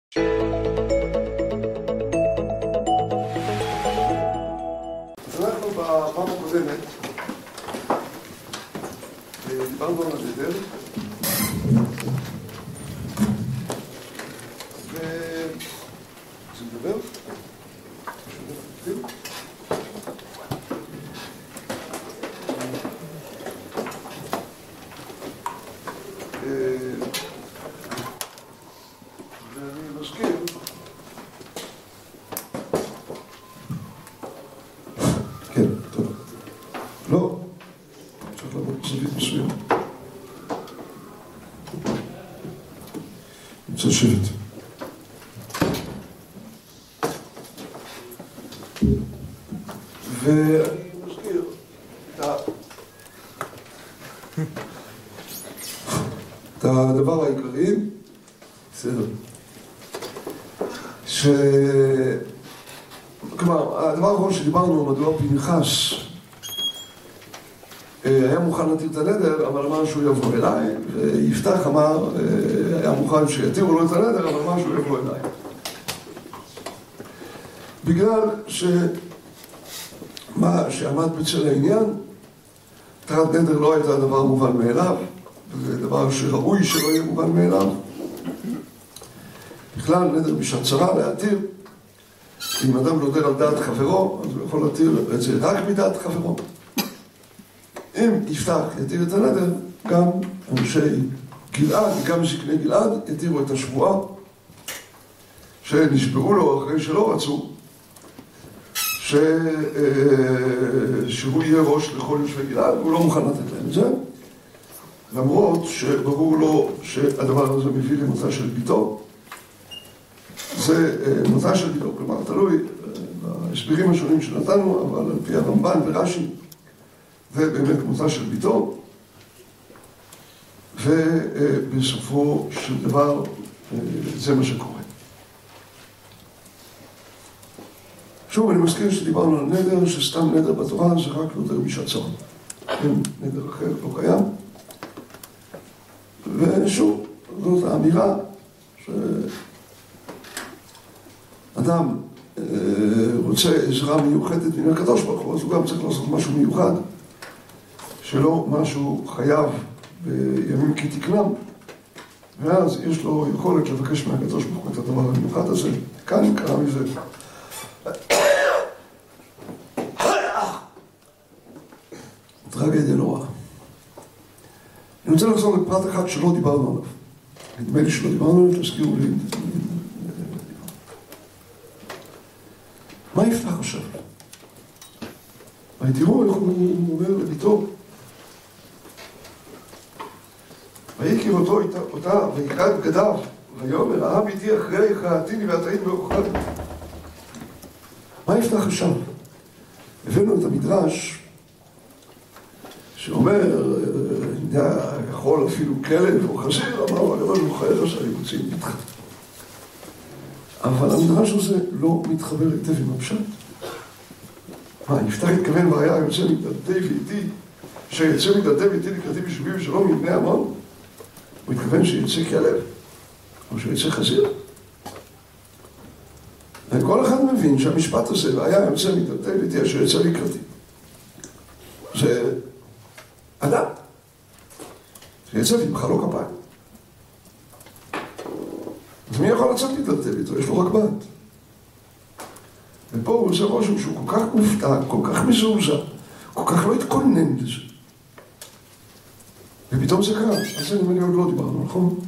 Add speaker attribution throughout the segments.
Speaker 1: אז אנחנו בפעם הקודמת דיברנו על הנדר ונדבר ואני מזכיר כן, טוב לא צריך לעבוד בזווית מסוים נמצא שבט ואני מזכיר את הדבר העיקרי בסדר כלומר, הדבר האחרון שדיברנו מדוע פנחס היה מוכן להתיר את הנדר, אבל אמר שהוא יבוא אליי, ויפתח אמר, היה מוכן שיתירו לו את הנדר, אבל אמר שהוא יבוא אליי. בגלל מה שעמד בצל העניין, התרת נדר לא הייתה דבר מובן מאליו, וזה דבר שראוי שלא יהיה מובן מאליו. בכלל, נדר בשעת צרה להתיר, אם אדם נודר על דעת חברו, אז הוא יכול להתיר את זה רק מדעת חברו. אם יפתח יתיר את הנדר, גם אנשי גלעד, גם זקני גלעד, יתירו את השבועה שנשבעו לו אחרי שלא רצו, שהוא יהיה ראש לכל יושבי גלעד, והוא לא מוכן לתת להם את זה, למרות שברור לו שהדבר הזה מביא למוצא של ביתו. זה מוצא של ביתו, כלומר תלוי בהסברים השונים שנתנו, אבל על פי הרמב"ן ורש"י זה באמת מוצא של ביתו, ובסופו של דבר זה מה שקורה. שוב, אני מזכיר שדיברנו על נדר, שסתם נדר בתורה זה רק נדר בשעת צרה. אין נדר אחר לא קיים. ושוב, זאת האמירה שאדם רוצה עזרה מיוחדת מן הקדוש ברוך הוא, אז הוא גם צריך לעשות משהו מיוחד, שלא משהו חייב בימים כתקנם, ואז יש לו יכולת לבקש מהקדוש ברוך הוא את הדבר המיוחד הזה. כאן קרה מזה טרגדיה נוראה. אני רוצה לחזור לפרט אחד שלא דיברנו עליו. נדמה לי שלא דיברנו עליו, תזכירו לי. מה יפתח עכשיו? תראו איך הוא אומר לביתו. ויקרא אותה ויקרא את בגדיו, ויאמר העם איתי אחרי הכרעתיני והטעיתי בהוכחת. מה יפתח עכשיו? הבאנו את המדרש שאומר, יכול אפילו כלב או חזיר, אמרו, הגדול הוא חייב שאני מוצאים איתך. אבל המדרש הזה לא מתחבר היטב עם הפשט. מה, יפתח התכוון והיה יוצא מדלתי ואיתי, שיצא מדלתי ואיתי לקראתי בשבילי ושלום מבני עמון? הוא התכוון שיצא כלב, או שיצא חזיר. וכל אחד מבין שהמשפט הזה, והיה יוצא מדלתי ואיתי אשר יצא לקראתי. זה אדם, שיצא וימחא לו כפיים. אז מי יכול לצאת מדלתי ואיתו? יש לו רק בת. ופה הוא עושה רושם שהוא כל כך מופתע, כל כך מזועזע, כל כך לא התכונן לזה. ופתאום זה קרה. אז זה נראה לי עוד לא דיברנו, נכון?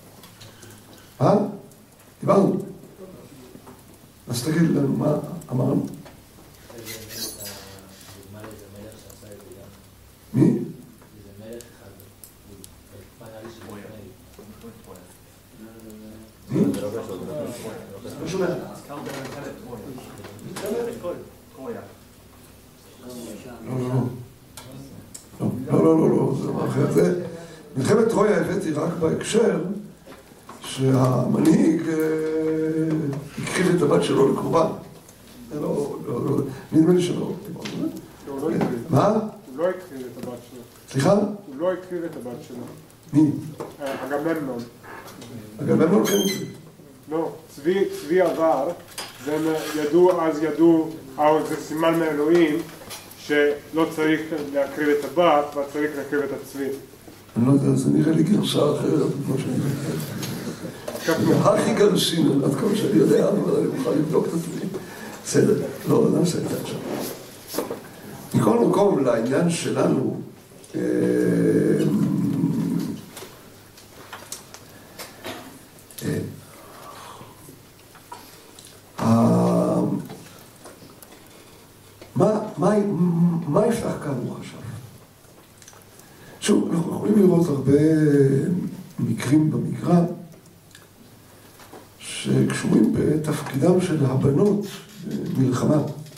Speaker 1: דיברנו. אז תגיד לנו מה אמרנו. מי? לא שומע. לא, זה דבר אחר. זה מלחמת טרויה הבאתי רק בהקשר שהמנהיג הקריב את הבת שלו לקורבן. נדמה לי שלא. מה?
Speaker 2: הוא לא הקריב את הבת שלו.
Speaker 1: סליחה?
Speaker 2: הוא לא הקריב את הבת שלו.
Speaker 1: מי?
Speaker 2: אגממנון.
Speaker 1: אגממנון כן הקריב.
Speaker 2: לא, צבי עבר, והם ידעו, זה סימן מאלוהים, שלא צריך להקריב את הבת, וצריך להקריב את הצבי.
Speaker 1: אני לא יודע, זה נראה לי גרסה אחרת, כמו שאני יודע. הכי גרסין, עד כמה שאני יודע, אבל אני מוכן לבדוק את עצמי. בסדר, לא נעשה את זה עכשיו. מכל מקום, לעניין שלנו, מה יפתח כאן הוא חשב? שוב, אנחנו יכולים לראות הרבה מקרים במקרא שקשורים בתפקידם של הבנות במלחמה.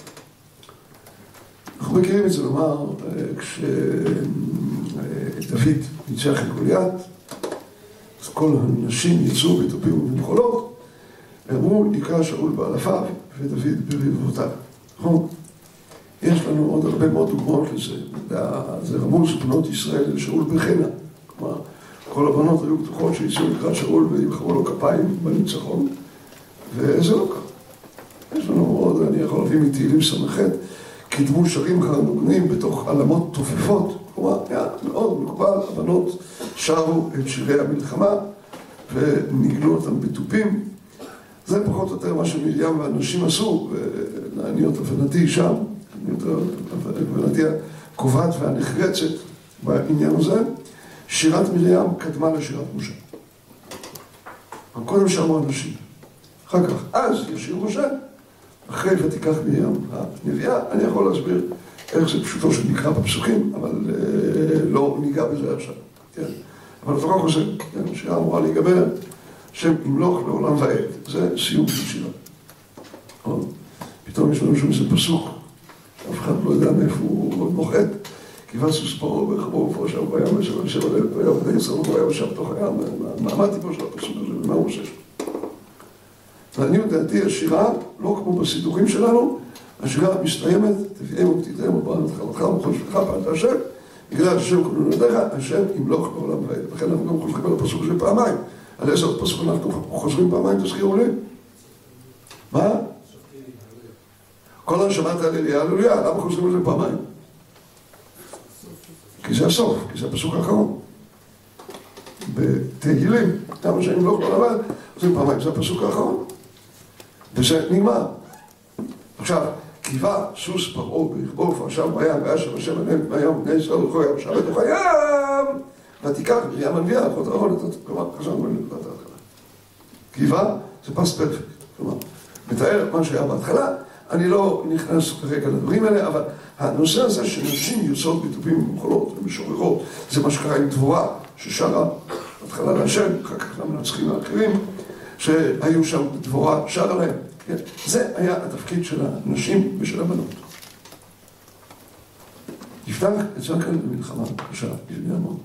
Speaker 1: אנחנו מכירים את זה לומר, כשדוד ניצח את גוליית, אז כל הנשים יצאו בתופים ובמחולות, ואמרו, יקרא שאול באלפיו ודוד ברבבותיו. נכון? יש לנו עוד הרבה מאוד דוגמאות לזה. זה רמוז בנות ישראל לשאול בחנה. כלומר, כל הבנות היו בטוחות שיצאו לקראת שאול וימחאו לו כפיים בניצחון, וזה לא קרה. יש לנו עוד, אני יכול להביא מתהילים ס"ח, קידמו שרים הנוגנים בתוך עלמות תופפות. כלומר, היה מאוד מקובל, הבנות שרו את שירי המלחמה וניגנו אותם בתופים. זה פחות או יותר מה שמרים והנשים עשו, ולעניות הבנתי שם, הבנתי הקובעת והנחרצת בעניין הזה, שירת מרים קדמה לשירת משה. קודם שרו הנשים, אחר כך, אז ישיר משה, אחרי ותיקח מרים הנביאה. אני יכול להסביר איך זה פשוטו של מקרא בפסוקים, אבל לא ניגע בזה עכשיו. כן? אבל התורה חוזר, כן? השירה אמורה להיגבר, שם ימלוך לעולם ועד. זה סיום של שירה. פתאום יש לנו שם איזה פסוק, אף אחד לא יודע מאיפה הוא מוחד. כיוון סוס פרעה וחמור ופרשה ובים ושבע לב וים בני ישראל ובים ושב בתוך הים. מה הטיפו של הפסוק הזה ומה הוא עושה שם? לעניות דעתי, השירה, לא כמו בסידורים שלנו, השירה מסתיימת, תביאם ופתיתיהם ובראת חלתך ובחושבך פעלת השם, בגלל השם כולנו ידיך, השם ימלוך לעולם ועד. לכן אנחנו גם חוזרים על הפסוק הזה פעמיים. על איזה פסוק אנחנו חוזרים פעמיים, תזכירו לי? מה? כל הנשמת הללויה, הללויה, למה חוזרים על זה פעמיים? כי זה הסוף, כי זה הפסוק האחרון. בתהילים, כמה שימלוך לעולם ועד, חוזרים פעמיים, זה הפסוק האחרון. וזה נגמר. עכשיו, קיווה סוס פרעה ברכבו ופרשה בים ואשר השם עליהם בים בני ישראל ולכל ים ושב בתוך הים ותיקח מרים הנביאה אחות האחרונת. כלומר, חזרנו לנקודת ההתחלה. קיווה זה פסט פרפקט. כלומר, מתאר מה שהיה בהתחלה. אני לא נכנס כרגע לדברים האלה, אבל הנושא הזה שנשים יוצאות בתופים ובמחולות ומשוררות, זה מה שקרה עם דבורה ששרה בהתחלה להשם, אחר כך למנצחים האחרים שהיו שם דבורה שרה להם. כן? זה היה התפקיד של הנשים ושל הבנות. יפתח יצא כאן במלחמה קשה, לפני המון.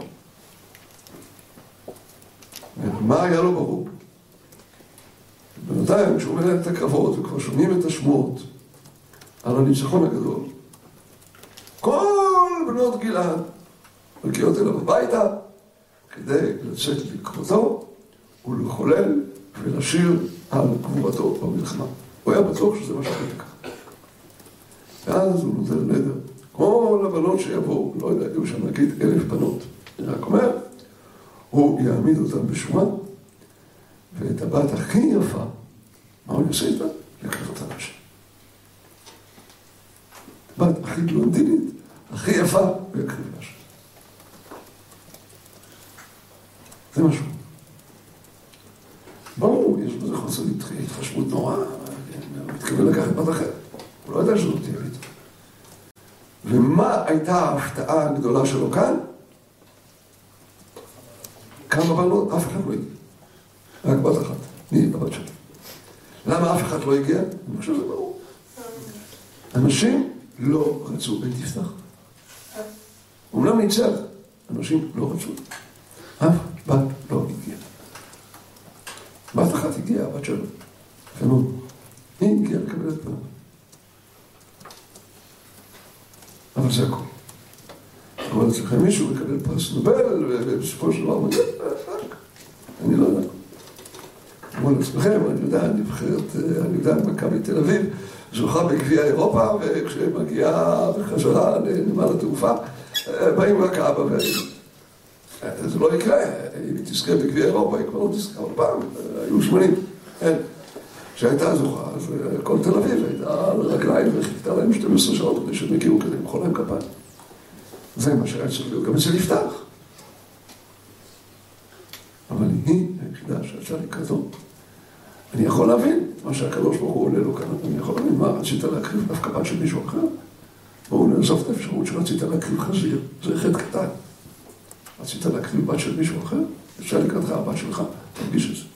Speaker 1: מה היה לו ברור? בינתיים, כשהוא מנהל את הקרבות וכבר שומעים את השמועות על הניצחון הגדול, כל בנות גלעד מגיעות אליו הביתה כדי לצאת לקראתו ולחולל ולשיר על גבורתו במלחמה. הוא היה בטוח שזה מה שקרה כך. ואז הוא נותן נדר. כל הבנות שיבואו, לא יודע, היו שם נגיד 1,000 בנות. אני רק אומר, הוא יעמיד אותם בשורה, ואת הבת הכי יפה, מה הוא יעשה איתה? יקריב אותה לשם. בת הכי בלונדינית, הכי יפה, הוא יקריב לשם. זה משהו. ברור, יש בזה חוסר התחשבות נורא, הוא מתכוון לקחת בת אחרת. הוא לא יודע שזאת תהיה איתה. ומה הייתה ההפתעה הגדולה שלו כאן? כמה בנות? אף אחד לא הגיע. רק בת אחת. מי בבת שלי? למה אף אחד לא הגיע? אני חושב שזה ברור. אנשים לא רצו את יפתח. אומנם ניצח, אנשים לא רצו. אף בת לא הגיע. בת אחת הגיעה, הבת שלו. כמובן. היא הגיעה לקבל את פניו. אבל זה הכל. אבל אצלכם מישהו לקבל פרס נובל, ובסופו של דבר מגיע, אני לא יודע. תארו לעצמכם, אני יודע, מכבי תל אביב, זוכה בגביע אירופה, וכשמגיעה בחזרה לנמל התעופה, באים רק אבא והאמא. זה לא יקרה, אם היא תזכה בגביע אירופה, היא כבר לא תזכה עוד פעם, היו 80. כשהייתה זוכה, אז כל תל אביב הייתה על הרגליים וחיכתה להם 12 שעות כדי שהם הגיעו כדי למחוא להם כפיים. זה מה שהיה צריך להיות גם אצל יפתח. אבל היא היחידה שיצאה לקראתו. אני יכול להבין מה שהקדוש ברוך הוא עולה לו כאן. אני יכול להבין מה, רצית להקריב דווקא בת של מישהו אחר? בואו נעזוב את האפשרות שרצית להקריב חזיר. זה חטא קטן. רצית להקריב בת של מישהו אחר? יצאה לקראתך הבת שלך, תרגיש את זה.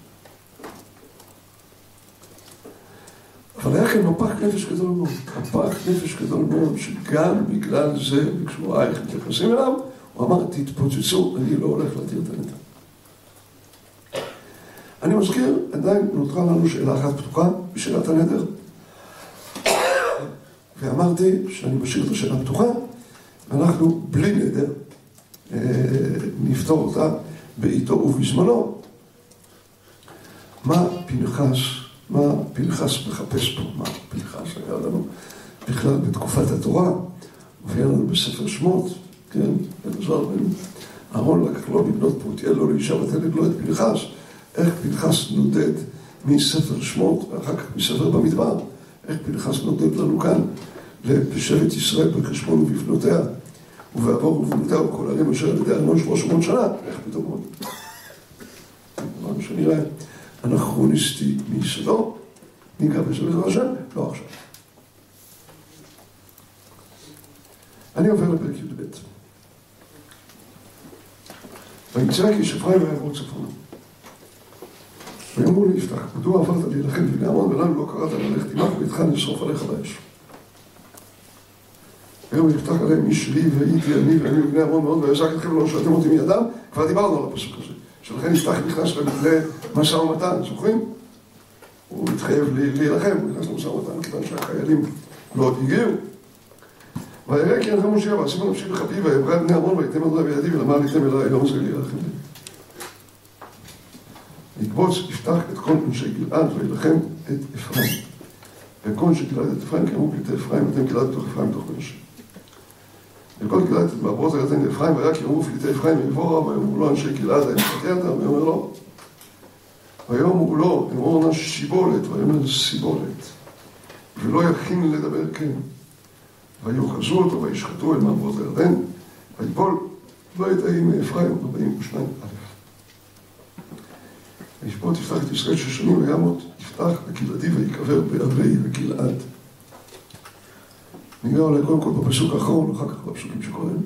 Speaker 1: אבל היה כאן מפח נפש גדול מאוד. מפח נפש גדול מאוד, שגם בגלל זה, וכשהוא איך מתייחסים אליו, הוא אמר, תתפוצצו, אני לא הולך להתיר את הנטל. אני מזכיר, עדיין נותרה לנו שאלה אחת פתוחה, בשאלת הנדר. ואמרתי שאני משאיר את השאלה פתוחה, אנחנו בלי נדר נפתור אותה בעיתו ובזמנו. מה פנחס מחפש פה? מה פנחס היה לנו בכלל בתקופת התורה, והיה לנו בספר שמות, כן, אלעזר בן אהרון לקח לו לבנות פותיאל לו לאישה ותלד לו את פנחס. איך פנחס נודד מספר שמות ואחר כך מספר במדבר, איך פנחס נודד לנו כאן לשבט ישראל בחשבון ובבנותיה ובעבור ובבנותיה וכל הערים אשר על ידי ארנון 300 שנה, איך פתאום עוד מה שנראה אנכרוניסטי מיסודו, ניגע בזה בעזרת השם, לא עכשיו. אני עובר לפרק י"ב. וימצא כי איש אפרים ויעבור צפונה. ויאמרו לי יפתח, מדוע עברת להילחם בבני עמון ולנו לא קראת ללכת עמך ואיתך נשרוף עליך באש. ויאמר יפתח עליהם איש לי והייתי אני ואני ובני עמון מאוד ויעזק אתכם ולא שואלתם אותי מידם. כבר דיברנו על הפסוק הזה, שלכן יפתח נכנס למשא ומתן, זוכרים? הוא התחייב להילחם, הוא נכנס למשא ומתן כיוון שהחיילים לא עוד הגיעו. ויראה כי אינכם מושיע ועשימו נפשי בכפי ויברא בני עמון ויתם אדוני בידי ולמה עליתם אליי לא עוזר להילחם. יקבוץ יפתח את כל אנשי גלעד וילחם את אפרים. וכל שגלעד את אפרים כי אמרו פליטי אפרים ואתם גלעד בתוך אפרים בתוך מנשה. וכל גלעד את מעברות הגלעד לאפרים והיה כי אמרו פליטי אפרים ויבואו ויאמרו לו אנשי גלעד האם חטאת? ויאמר לו ויאמרו לו אמור נא שיבולת ויאמר סיבולת ולא יכין לדבר כן. ויוחזו אותו וישחטו אל מעברות הירדן ויפול לא ידעי מאפרים 42 א'. וישפוט יפתח את ישראל 6 שנים וימות יפתח הקהילתי ויקבר בערי הגלעד. ניגע אולי קודם כל בפסוק האחרון, אחר כך בפסוקים שקודם.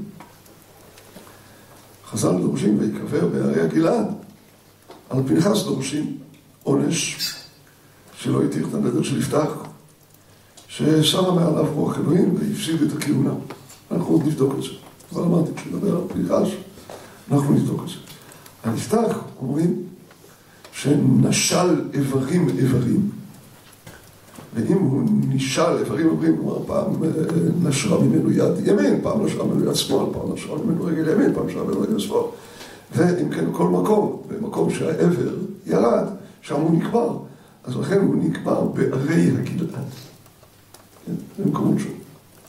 Speaker 1: חז"ל דורשים ויקבר בערי הגלעד. על פנחס דורשים עונש שלא יתיר את הנדר של יפתח, ששרה מעליו רוח אלוהים והפסיד את הכהונה. אנחנו עוד נבדוק את זה. אבל אמרתי, כשנדבר על פנחס, אנחנו נבדוק את זה. על יפתח אומרים שנשל איברים, ואם הוא נשל איברים אומרים, כלומר פעם נשרה ממנו יד ימין, פעם נשרה ממנו יד שמאל, פעם נשרה ממנו רגל ימין, פעם נשרה ממנו רגל שמאל, ואם כן כל מקום, במקום שהעבר ירד, שם הוא נקבר, אז לכן הוא נקבר בערי הגלעד. זה מקומות שוב.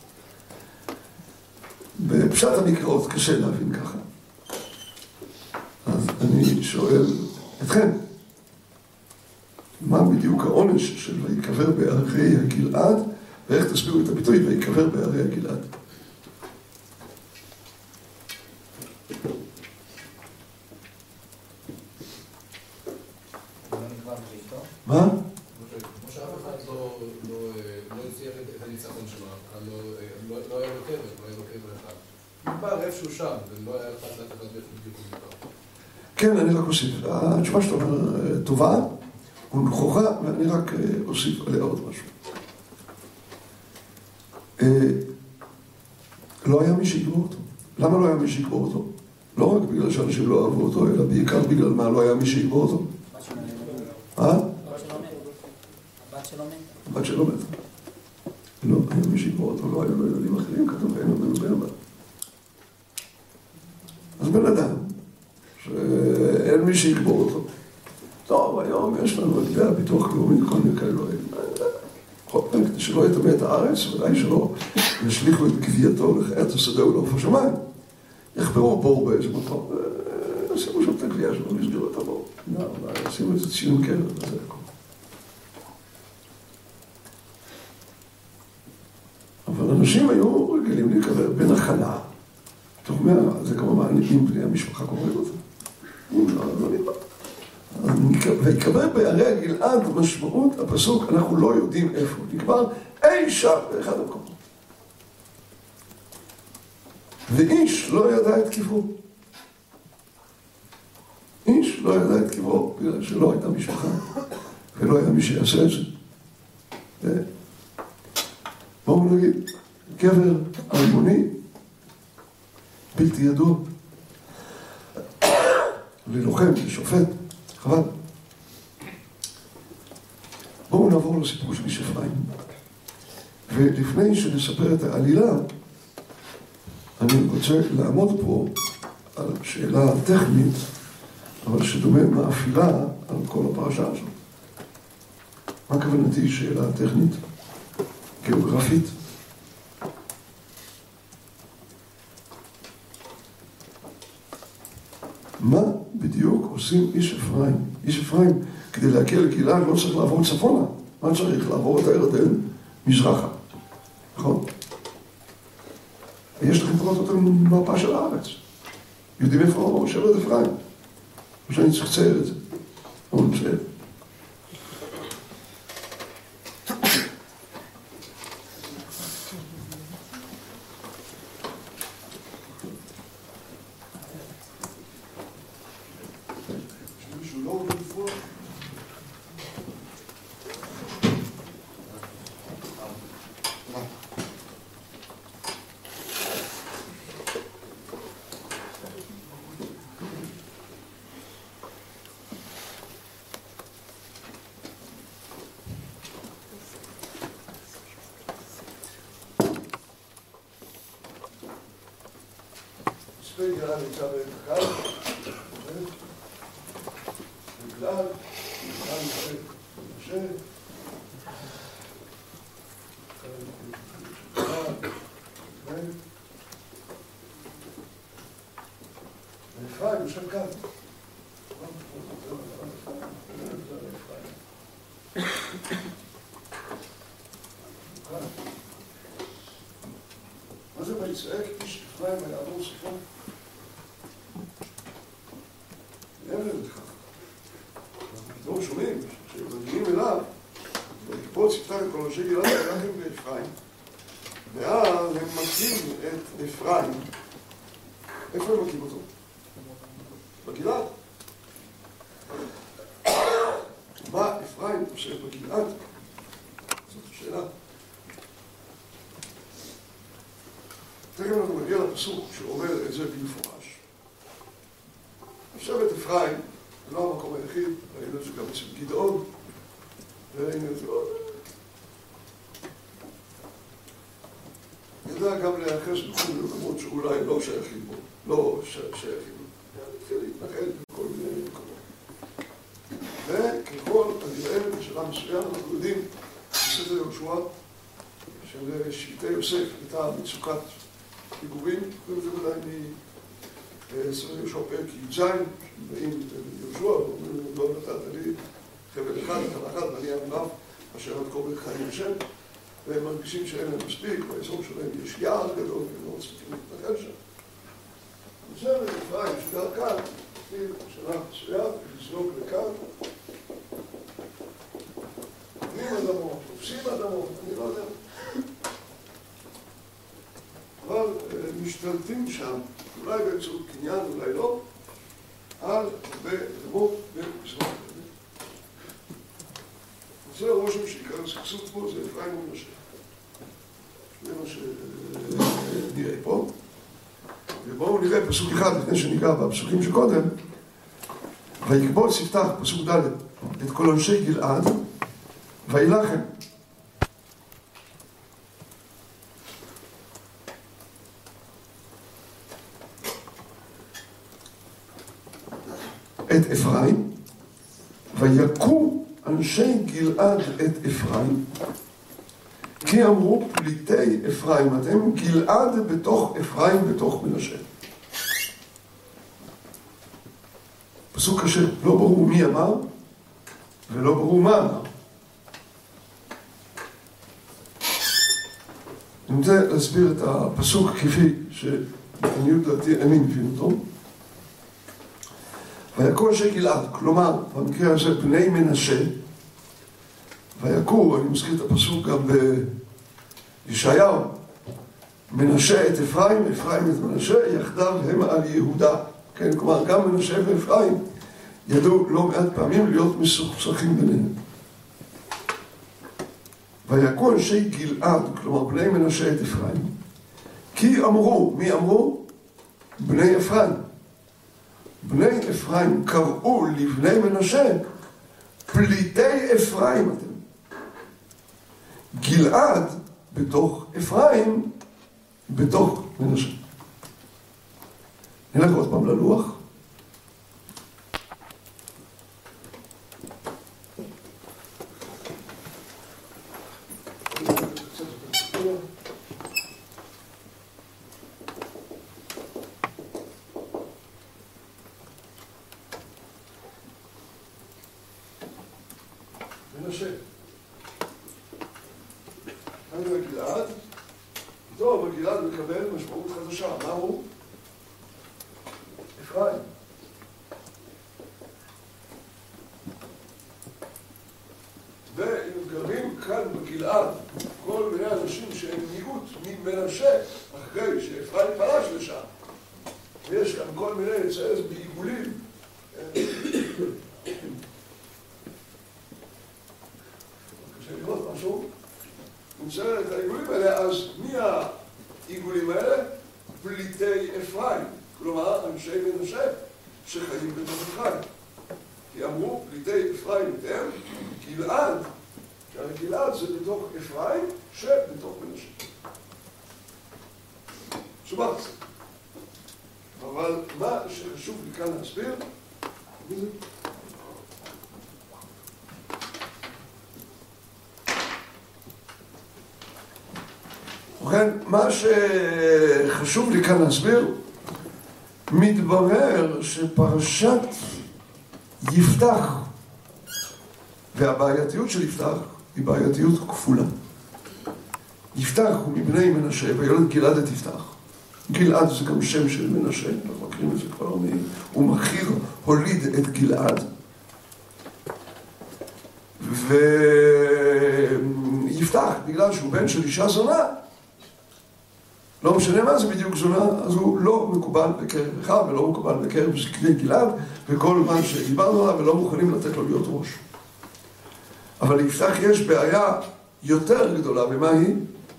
Speaker 1: בפשט המקראות קשה להבין ככה. אז אני שואל אתכם, מה בדיוק העונש של ויקבר בערי הגלעד, ואיך תסבירו את הביטוי ויקבר בערי הגלעד? מה?
Speaker 3: כמו שאף אחד לא הציע את הניצחון שלו, לא היה לו קבר, לא היה לו קבר אחד. נקבר איפשהו שם, ולא היה אכפת לאף אחד בדיוק הוא נקבר.
Speaker 1: כן, אני רק אוסיף. התשובה שאתה אומר טובה, הוא נכוחה, ואני רק אוסיף עליה עוד משהו. לא היה מי שיקבור אותו. למה לא היה מי שיקבור אותו? לא רק בגלל שאנשים לא אהבו אותו, אלא בעיקר בגלל מה לא היה מי שיקבור אותו. הבת שלו מתה. לא היה מי שיקבור אותו, לא היו לו ילדים אחרים, כתוב אין לו בן בת. אז בן אדם, שאין מי שיקבור אותו. טוב, היום יש לנו את הביטוח לאומי, כל מיני כאלו, כדי שלא יטמא את הארץ, ודאי שלא ישליכו את גווייתו לחיית השדה ולעוף השמיים. יחפרו בור באיזה מקום, ישימו שם את הגווייה שלו, יסגרו את הבור. ישימו איזה ציון קרב, וזה הכל. אבל אנשים היו רגילים להיקבר בין הכנה. אתה אומר, זה כמובן, אם בני המשפחה קוראים אותה. לא נראה. ויקבר בערי הגלעד משמעות הפסוק, אנחנו לא יודעים איפה. נקבר אי שם באחד המקומות. ואיש לא ידע את קברו. איש לא ידע את קברו, בגלל שלא הייתה משפחה, ולא היה מי שיעשה את זה. בואו נגיד, קבר אלמוני, בלתי ידוע, ללוחם, לשופט, חבל. בואו נעבור לסיפור של איש אפרים. ולפני שנספר את העלילה, אני רוצה לעמוד פה על שאלה טכנית, אבל שדומה מאפילה על כל הפרשה הזאת. מה כוונתי שאלה טכנית? גיאוגרפית? מה בדיוק עושים איש אפרים? איש אפרים, כדי להגיע לגלעד לא צריך לעבור צפונה. מה צריך? לעבור את הירדן מזרחה. נכון? ויש לכם פחות אותם במפה של הארץ. יודעים איפה שבט אפרים. או שאני צריך לצייר את זה. או נצייר.
Speaker 4: גלעד נמצא בקהל, וגלעד נמצא במשה, ואפרים יושב כאן. מה זה ויצעק איש אפרים ויעבור צפון? אנחנו שומעים שמגיעים אליו ויקפוץ יפתח את כל אנשי גלעד ויחם באפרים, ואז הם מכים את אפרים. איפה הם מכים אותו? בגלעד. מה אפרים עושה בגלעד? זאת השאלה. תכף אנחנו נגיע לפסוק שאומר את זה במפורש. שבט אפרים זה לא המקום היחיד, ראינו את זה גם אצל גדעון, וראינו את זה עוד. נדע גם להיאחז בכל מיני מקומות שאולי לא שייכים בו, לא שייכים בו. נתחיל להתנחל בכל מיני מקומות. וככל הנראה בשלב מסוים אנחנו יודעים בספר יהושע של שבטי יוסף הייתה מצוקת דיבורים, וזה ודאי מספר יהושע פרק י"ז, שבאים ליהושע ואומרים לו, לא נתת לי חבל אחד, אחד ואני אמנף אשר עד כה בחיים השם, והם מרגישים שאין להם מספיק, באזור שלהם יש יער גדול, והם לא צריכים להתנחל שם. שבט אפרים שגר כאן, מתחיל בשלב מסוים, לזלוג לכאן, נותנים אדמות, תופסים אדמות, אני לא יודע. אבל משתלטים שם, אולי באמצעות קניין, אולי לא, על הרבה אדמות במזרח הירדן. זה הרושם שעיקר הסכסוך פה, זה אפרים ומנשה. זה מה שנראה פה. ובואו נראה פסוק אחד לפני שניגע בפסוקים שקודם. ויקבוץ יפתח, פסוק ד', את כל אנשי גלעד, וילחם. את אפרים,
Speaker 1: ויכו אנשי גלעד את אפרים, כי אמרו פליטי אפרים אתם, גלעד בתוך אפרים בתוך מנשה. פסוק קשה, לא ברור מי אמר ולא ברור מה אמר. אני רוצה להסביר את הפסוק כפי שעניות דעתי אני מבין אותו. ויכו אנשי גלעד, כלומר במקרה הזה בני מנשה, ויכו, אני מזכיר את הפסוק גם בישעיהו, מנשה את אפרים, אפרים את מנשה, יחדיו הם על יהודה. כן, כלומר גם מנשה ואפרים ידעו לא מעט פעמים להיות מסוכסכים ביניהם. ויכו אנשי גלעד, כלומר בני מנשה את אפרים, כי אמרו, מי אמרו? בני אפרים. בני אפרים קראו לבני מנשה פליטי אפרים אתם. גלעד בתוך אפרים בתוך מנשה. נלך עוד פעם ללוח.
Speaker 4: מנשה. כאן זה גלעד. טוב, הגלעד מקבל משמעות חדשה. מה הוא? אפרים. ומתגרבים כאן בגלעד כל מיני אנשים שהם מיעוט ממנשה אחרי שאפרים פלש לשם. ויש כאן כל מיני צעז בעיגולים. קשה לראות משהו. נמצא את העיגולים האלה, אז מי העיגולים האלה? פליטי אפרים. כלומר, אנשי מנשה שחיים בתוך אפרים. כי אמרו, פליטי אפרים אתם, גלעד, שהרי גלעד זה בתוך אפרים שבתוך מנשה. סובח קצת. אבל מה שחשוב לי כאן להסביר, זה
Speaker 1: ובכן, מה שחשוב לי כאן להסביר, מתברר שפרשת יפתח והבעייתיות של יפתח היא בעייתיות כפולה. יפתח הוא מבני מנשה וילד גלעד את יפתח. גלעד זה גם שם של מנשה, אנחנו מכירים את זה כבר, הוא מכיר הוליד את גלעד. ויפתח, בגלל שהוא בן של אישה זונה, לא משנה מה זה בדיוק זונה, אז הוא לא מקובל בקרב אחד ולא מקובל בקרב זקני גלעד, וכל מה שדיברנו עליו ולא מוכנים לתת לו להיות ראש. אבל ליפתח יש בעיה יותר גדולה, ומה היא?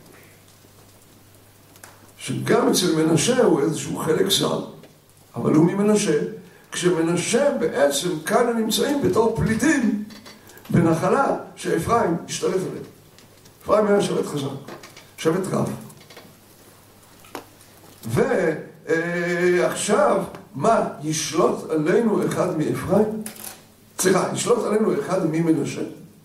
Speaker 1: שגם אצל מנשה הוא איזשהו חלק זר, אבל הוא ממנשה, כשמנשה בעצם כאן הם נמצאים בתור פליטים בנחלה שאפרים השתלט עליהם. אפרים היה שבט חזק, שבט רב. ועכשיו, מה, ישלוט עלינו אחד מאפרים? סליחה, ישלוט עלינו אחד ממנשה?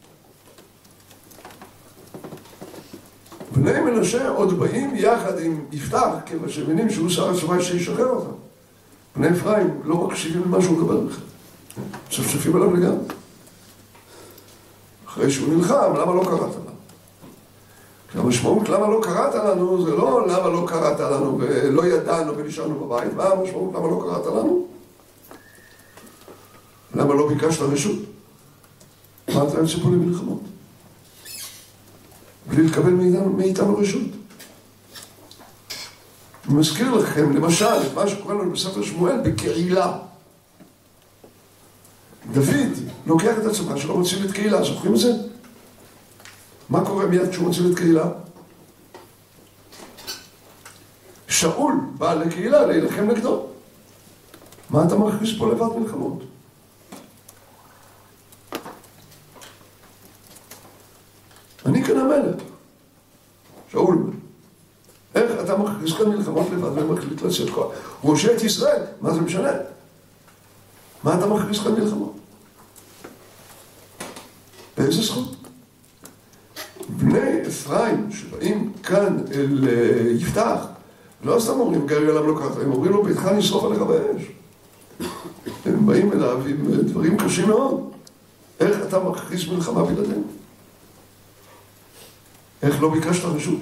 Speaker 1: בני מנשה עוד באים יחד עם יפתח, כיוון שמבינים שהוא שר הצבא שישחרר אותם. בני אפרים לא מקשיבים למה שהוא מדבר בכלל. צפצפים עליו לגמרי. אחרי שהוא נלחם, למה לא קראת לנו? המשמעות למה לא קראת לנו, זה לא למה לא קראת לנו ולא ידענו ונשארנו בבית. מה המשמעות למה לא קראת לנו? למה לא ביקשת רשות? מה אתה יוצא פה למלחמות? בלי לקבל מאיתנו רשות. אני מזכיר לכם למשל את מה שקורא לנו בספר שמואל בקהילה. דוד לוקח את הצבא שלו, מציל את קהילה, זוכרים את זה? מה קורה מיד כשהוא מציל את קהילה? שאול בא לקהילה להילחם נגדו. מה אתה מכריז פה לבד מלחמות? אני כאן המלך. שאול, איך אתה מכריז כאן מלחמות לבד ומחליט לצאת כוח? הוא ראשי את ישראל, מה זה משנה? מה אתה מכריז כאן מלחמות? באיזה זכות? בני אפרים שבאים כאן אל יפתח, לא סתם אומרים גר אליו לא ככה, הם אומרים לו ביתך נשרוף עליך באש. הם באים אליו עם דברים קשים מאוד. איך אתה מכריז מלחמה בלעדינו? איך לא ביקשת רשות?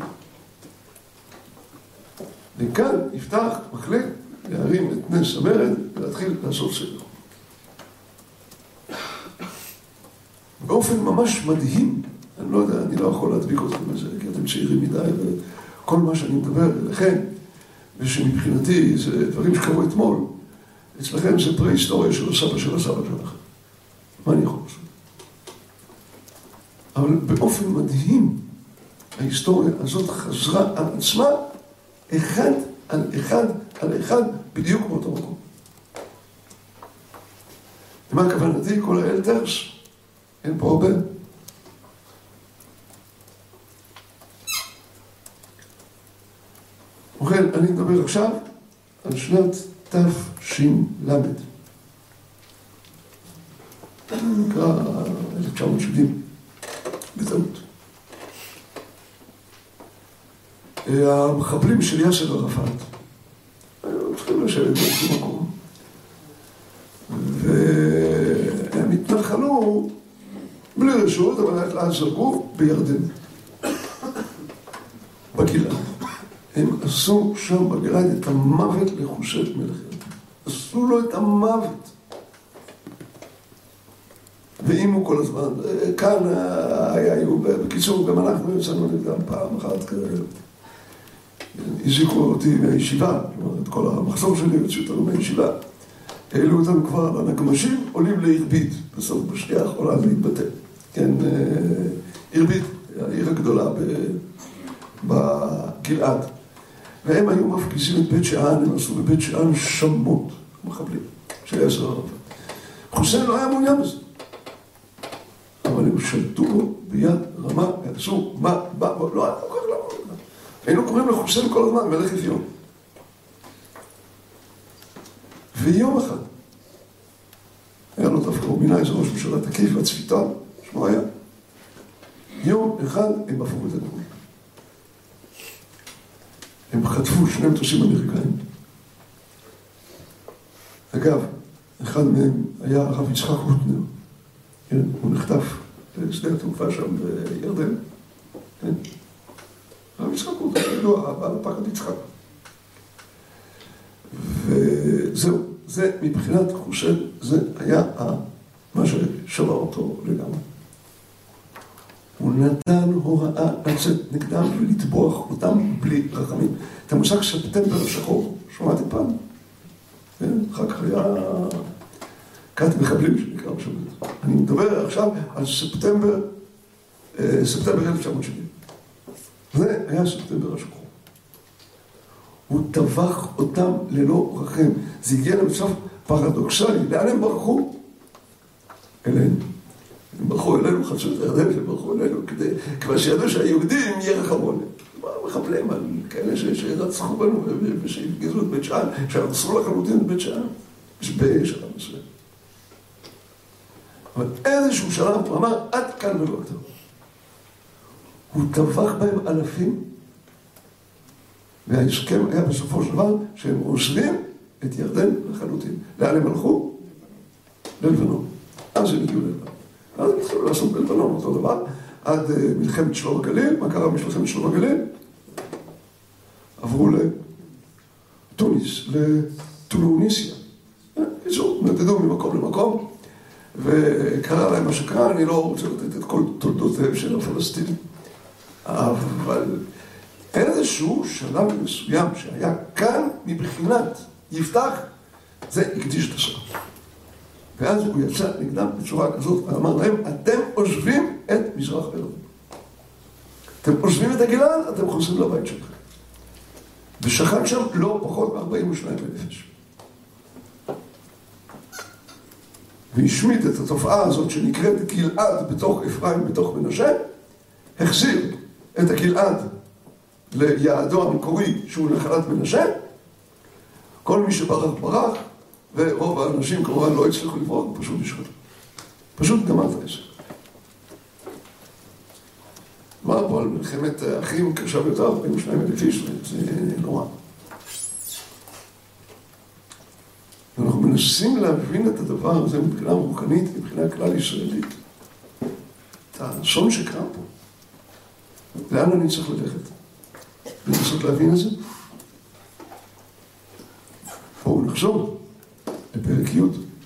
Speaker 1: וכאן יפתח מחליט להרים את נס המרד ולהתחיל לעשות סדר. באופן ממש מדהים, אני לא יודע, אני לא יכול להדביק אתכם לזה, כי אתם צעירים מדי, וכל מה שאני מדבר אליכם, ושמבחינתי זה דברים שקרו אתמול, אצלכם זה פרה-היסטוריה של הסבא של הסבא שלכם. מה אני יכול לעשות? אבל באופן מדהים, ההיסטוריה הזאת חזרה על עצמה, אחד על אחד על אחד, בדיוק באותו מקום. למה כוונתי? כל האלתרס, אין פה הרבה. ובכן, אני מדבר עכשיו על שנת תש"ל. נקרא 1970, בטעות. המחבלים של יאסר ערפאת היו צריכים לשבת באיזשהו מקום, והם התנחלו בלי רשות, אבל לאט זרקו בירדן, בגלעד. הם עשו שם בגלעד את המוות לחושת מלך ירדן. עשו לו את המוות. ואימו כל הזמן, כאן היו, בקיצור, גם אנחנו יצאנו נגדם פעם אחת כאלה. הזיקו אותי מהישיבה, כלומר, את כל המחזור שלי יוצאו אותנו מהישיבה. העלו אותנו כבר על הנגמשים, עולים לעירבית, בסוף בשנייה יכולה להתבטא. כן, עירבית, העיר הגדולה בגלעד. והם היו מפגיזים את בית שאן, הם עשו בבית שאן שמות, מחבלים, של יאסר ערפאת. חוסיין לא היה מעוניין בזה. אבל הם שלטו בו ביד רמה, ועשו מה, לא היה כל כך למה. היינו קוראים לחוסיין כל הזמן, מלך אפיון. ויום אחד, היה לו דווקא הוא מינה איזה ראש ממשלה תקיף והצפיתן, שמו היה. יום אחד הם הפכו את הגבול. הם חטפו שני מטוסים אמריקאים. אגב, אחד מהם היה הרב יצחק רוטנר. כן, הוא נחטף בשדה התעופה שם בירדן. כן. הרב יצחק רוטנר, ידוע, הבעל הפחד יצחק. וזהו, זה מבחינת חושב, זה היה מה ששבר אותו לגמרי. הוא נתן הוראה לצאת נגדם ולטבוח אותם בלי רחמים. את המושג ספטמבר השחור, שמעתם פעם? כן, אחר כך היה כת מחבלים שנקרא בשביל זה. אני מדבר עכשיו על ספטמבר 1970. זה היה ספטמבר השחור. הוא טבח אותם ללא רחם. זה הגיע למצב פרדוקסלי. לאן הם ברחו? אלינו. הם ברחו אלינו, חצו את הירדן וברחו אלינו, כבר שידעו שהיהודים ירחמו עליהם. מחבלים על כאלה שרצחו בנו ושהפגיזו את בית שאן, שהרסו לחלוטין את בית שאן, בשלב מסוים. אבל איזשהו שלב הוא אמר, עד כאן ולא יותר. הוא טבח בהם אלפים, וההסכם היה בסופו של דבר שהם עוזבים את ירדן לחלוטין. לאן הם הלכו? ללבנון. אז הם הגיעו ללבנון. אז הם התחילו לעשות בלבנון אותו דבר, עד מלחמת שלום הגליל. מה קרה במלחמת שלום הגליל? עברו לתוניס, לטולוניסיה. קיצור, נדדו ממקום למקום, וקרה להם מה שקרה. אני לא רוצה לתת את כל תולדותיהם של הפלסטינים, אבל איזשהו שלב מסוים שהיה כאן מבחינת יפתח, זה הקדיש את הסוף. ואז הוא יצא נגדם בצורה כזאת ואמר להם, אתם עוזבים את מזרח הירדן. אתם עוזבים את הגלעד, אתם חוזרים לבית שלכם. ושכן שם לא פחות מ-42,000 איש. והשמיט את התופעה הזאת שנקראת גלעד בתוך אפרים, בתוך מנשה, החזיר את הגלעד ליעדו המקורי שהוא נחלת מנשה. כל מי שברח ברח, ורוב האנשים כמובן לא הצליחו לברוח, פשוט נשחטו. פשוט גמר את העסק. מדובר פה על מלחמת אחים קשה ביותר, 42,000 איש, זה נורא. ואנחנו מנסים להבין את הדבר הזה מבחינה רוחנית, מבחינה כלל ישראלית. את האסון שקרה פה. לאן אני צריך ללכת? ולנסות להבין את זה? בואו נחזור לפרק י'.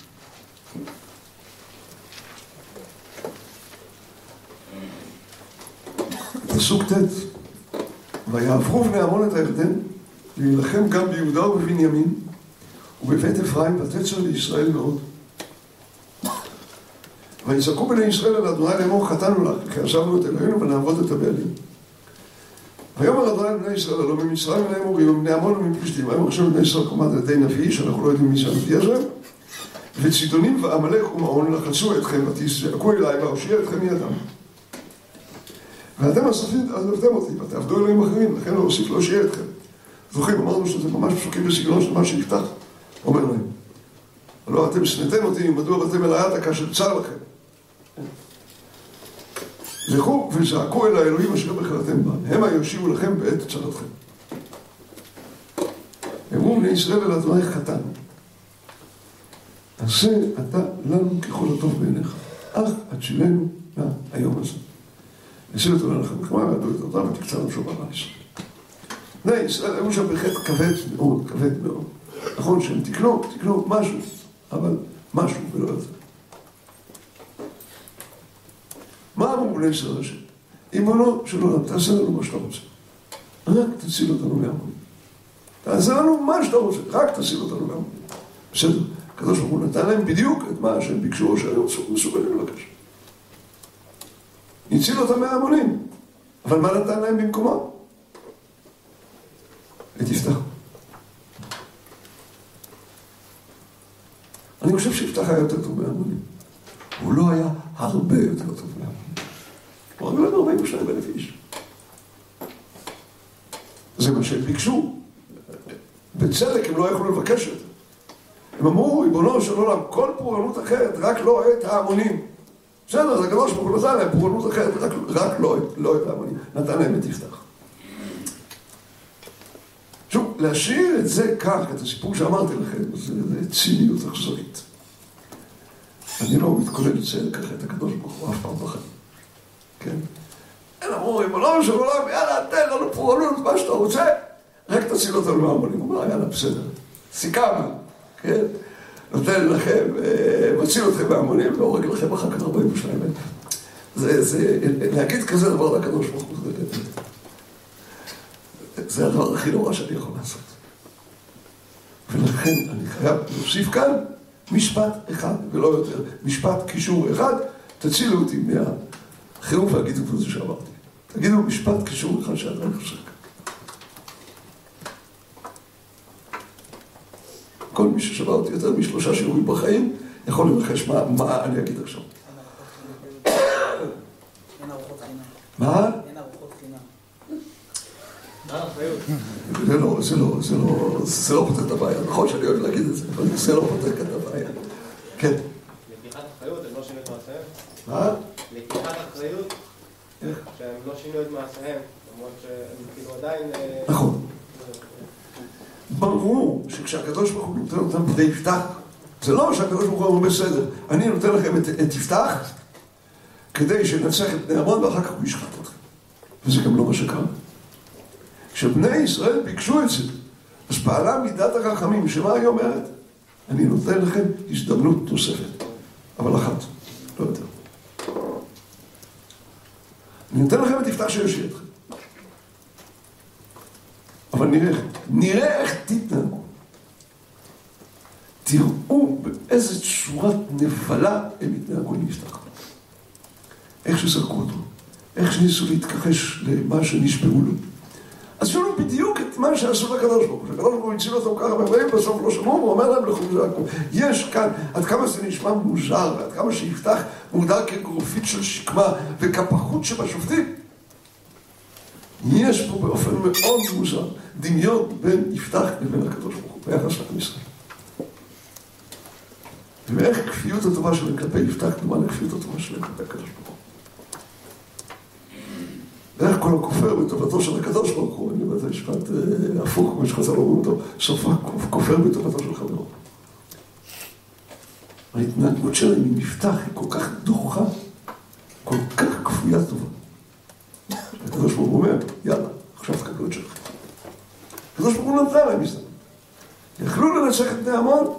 Speaker 1: פסוק ט' ויעברו בני עמון את הירדן להילחם גם ביהודה ובבנימין ובבית אפרים ותצר לישראל מאוד. ויצעקו בני ישראל אל אדוני לאמור חטאנו לך כי עזבנו את אלוהינו ונעבוד את הבעלים. ויאמר אדוני בני ישראל הלא ממצרים מן האמורים ובני עמון ומפלישתים. ויאמר עכשיו בני ישראל קומת על ידי נביא שאנחנו לא יודעים מי זה הנביא הזה. וצידונים ועמלק ומעון לחצו אתכם ותזעקו אליי ואושיע אתכם מידם. ואתם עזבתם אותי ותעבדו אלוהים אחרים, לכן לא אוסיף להושיע אתכם. זוכרים, אמרנו שזה ממש פסוקים בסגנון של מה שיפתח אומר להם. הלא אתם שנאתם אותי, מדוע באתם אל היתה כאשר צר לכם. לכו וזעקו אל האלוהים אשר בחרתם בם, המה יושיעו לכם בעת צרתכם. אמרו בני ישראל אל אדוני חטאנו. עשה אתה לנו ככל הטוב בעיניך, אך הצילנו מהיום הזה. ניסו לתאולה לכם כמה ועדו את אותם ותקצר לנו שובר על ישראל. בני ישראל היו שם בחטא כבד מאוד, כבד מאוד. נכון שהם תקנו משהו, אבל משהו ולא יותר. מה אמרו בני ישראל השם? אימונו של עולם, תעשה לנו מה שאתה רוצה. רק תציל אותנו מהמונים. תעשה לנו מה שאתה רוצה, רק תציל אותנו מהמונים. בסדר, הקדוש ברוך הוא נתן להם בדיוק את מה שהם ביקשו או שהיו מסוגלים לבקש. הציל אותם מהמונים. אבל מה נתן להם במקומו? את יפתח. אני חושב שיפתח היה יותר טוב מהמונים. הוא לא היה הרבה יותר טוב מהמונים. הוא רק לא 42,000 איש. זה מה שהם ביקשו. בצדק הם לא יכולו לבקש את זה. הם אמרו, ריבונו של עולם, כל פורענות אחרת, רק לא את ההמונים. בסדר, אז הקדוש ברוך הוא נתן להם פורענות אחרת, רק לא את ההמונים. נתן להם את יפתח. שוב, להשאיר את זה כך, את הסיפור שאמרתי לכם, זה ציניות אכזרית. אני לא מתכונן לציין ככה את הקדוש ברוך הוא אף פעם בחיים. כן? הם אמרו, ריבונו של עולם, יאללה, תן לנו פורענות מה שאתה רוצה, רק תציל אותנו מהמונים. הוא אומר, יאללה, בסדר, סיכמנו, כן? נותן לכם, מציל אתכם מהמונים, והורג לכם אחר כך 42,000. להגיד כזה דבר לקדוש ברוך הוא, זה הדבר הכי נורא שאני יכול לעשות. ולכן אני חייב להוסיף כאן משפט אחד ולא יותר. משפט קישור אחד, תצילו אותי מהחירוף והגידות הזה שאמרתי. תגידו משפט קישור אחד שאדם חושק. כל מי ששמע אותי יותר מ3 שיעורים בחיים יכול לנחש מה אני אגיד עכשיו.
Speaker 5: אין ארוחות חינם.
Speaker 1: מה?
Speaker 5: אין ארוחות חינם.
Speaker 1: זה לא פותר את הבעיה. נכון שאני אוהב להגיד את זה, אבל זה לא פותר את הבעיה. כן.
Speaker 6: לקיחת אחריות, הם לא שינו את מעשיהם.
Speaker 1: מה?
Speaker 6: לקיחת אחריות, שהם לא שינו את מעשיהם, למרות שהם כאילו עדיין...
Speaker 1: נכון. ברור שכשהקדוש ברוך הוא נותן אותם בידי יפתח, זה לא שהקדוש ברוך הוא אומר בסדר, אני נותן לכם את יפתח כדי שנצח את בני עמון ואחר כך הוא ישחט אתכם. וזה גם לא מה שקרה. כשבני ישראל ביקשו את זה, אז פעלה מידת הרחמים, שמה היא אומרת? אני נותן לכם הזדמנות נוספת, אבל אחת, לא יותר. אני נותן לכם את יפתח שיושיע אתכם. אבל נראה איך תתנהגו. תראו באיזה צורת נבלה הם התנהגו עם יפתח. איך שזרקו אותו, איך שניסו להתכחש למה שנשבעו לו. אז יש לנו בדיוק את מה שעשו לקדוש ברוך הוא. הקדוש ברוך הוא הציל אותם ככה מהבאים, בסוף לא שמעו, הוא אומר להם לכו וזעקו. יש כאן, עד כמה זה נשמע מוזר, ועד כמה שיפתח מוגדר כגרופית של שקמה וכפחות שבשופטים. יש פה באופן מאוד מוזר דמיון בין יפתח לבין הקדוש ברוך הוא ביחס לעם ישראל. ואיך כפיות הטובה שלהם כלפי יפתח דומה לכפיות הטובה שלהם כלפי הקדוש ברוך הוא. ואיך כל הכופר בטובתו של הקדוש ברוך הוא, אני אומר את המשפט הפוך, כמו שחז"ל אומרים אותו, סופה כופר בטובתו של חברו. ההתנהגות שלהם היא נפתח, היא כל כך דוחה, כל כך כפויה טובה. הקדוש ברוך הוא אומר, יאללה, עכשיו תקבלו את שלכם. הקדוש ברוך הוא נתן להם מזה. יכלו לנצח את בני עמון,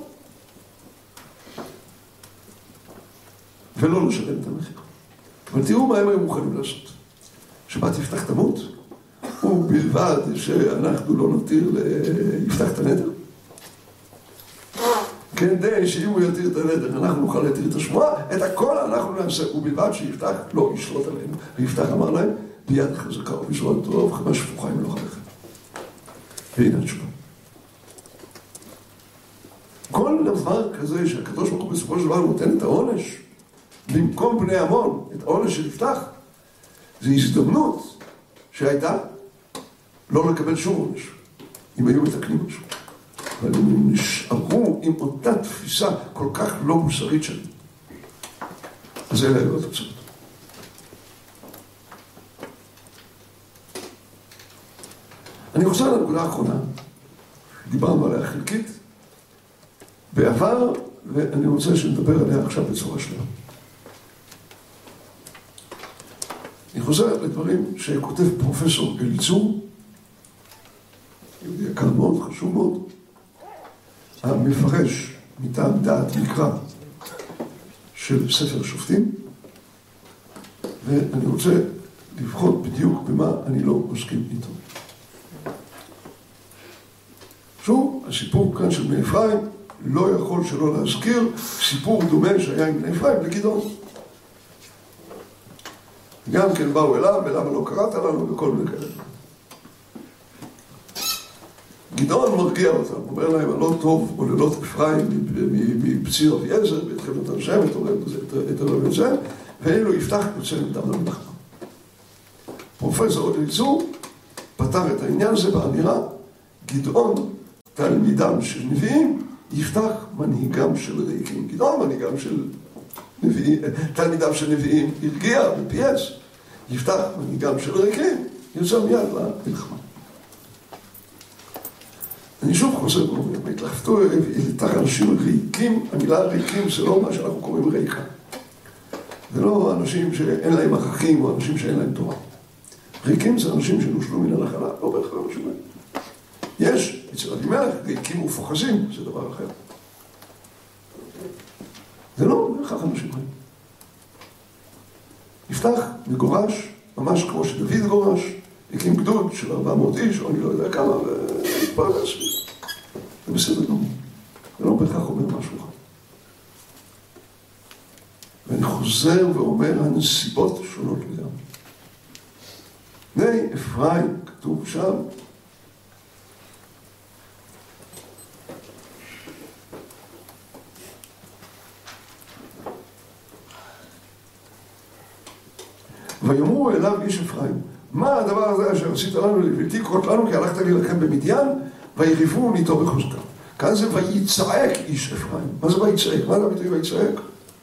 Speaker 1: ולא לשלם את המחיר. אבל תראו מה הם היו מוכנים לעשות. שבת יפתח תמות, ובלבד שאנחנו לא נתיר ליפתח את הנדר. כדי שאם הוא יתיר את הנדר, אנחנו נוכל להתיר את השמועה, את הכל אנחנו נעשה, ובלבד שיפתח לא ישלוט עלינו. ויפתח אמר להם, ביד חזקה ובזרוע טוב, חמה שפוכה אם לא חלכם. והנה התשובה. כל דבר כזה שהקדוש ברוך הוא בסופו של דבר נותן את העונש, במקום בני עמון, את העונש שנפתח, זו הזדמנות שהייתה לא לקבל שום עונש, אם היו מתקנים משהו. אבל הם נשארו עם אותה תפיסה כל כך לא מוסרית שלהם. אז אלה היו התוצאות. אני חוזר לנקודה האחרונה, דיברנו עליה חלקית, בעבר, ואני רוצה שנדבר עליה עכשיו בצורה שלמה. אני חוזר לדברים שכותב פרופסור אליצור, יהודי יקר מאוד, חשוב מאוד, המפרש מטעם דעת מקרא של ספר שופטים, ואני רוצה לבחון בדיוק במה אני לא מסכים איתו. שוב, הסיפור כאן של בני אפרים לא יכול שלא להזכיר סיפור דומה שהיה עם בני אפרים לגדעון. גם כן באו אליו, ולמה לא קראת לנו, וכל מיני כאלה. גדעון מרגיע אותם, אומר להם, הלא טוב עוללות אפרים מבציר אביעזר, והתחיל אותם שם, את הרב יוצא, ואילו יפתח יוצא נדם למלחמה. פרופסור אליצור פתר את העניין הזה באמירה, גדעון תלמידם של נביאים, יפתח מנהיגם של ריקים. גדעון מנהיגם של נביאים, תלמידם של נביאים הרגיע ופייס, יפתח מנהיגם של ריקים, יוצא מיד למלחמה. אני שוב חוזר ואומר, התלהבתו לתח אנשים ריקים, המילה ריקים זה לא מה שאנחנו קוראים ריקה. זה לא אנשים שאין להם ערכים או אנשים שאין להם תורה. ריקים זה אנשים שנושלו מן הנחלה, לא בהכרח אנשים האלה. יש, אצל אבימלך, ריקים ופוחזים, זה דבר אחר. זה לא בהכרח אנשים האלה. יפתח מגורש, ממש כמו שדוד גורש, הקים גדוד של 400 איש, או אני לא יודע כמה, והתפרדס. זה בסדר גמור. זה לא בהכרח אומר משהו אחר. ואני חוזר ואומר, הנסיבות שונות לגמרי. בני אפרים, כתוב שם, ויאמרו אליו איש אפרים, מה הדבר הזה אשר עשית לנו לבלתי קרות לנו כי הלכת להילחם במדיין ויריבו איתו בחוזקה. כאן זה ויצעק איש אפרים. מה זה ויצעק? מה זה הביטוי ויצעק?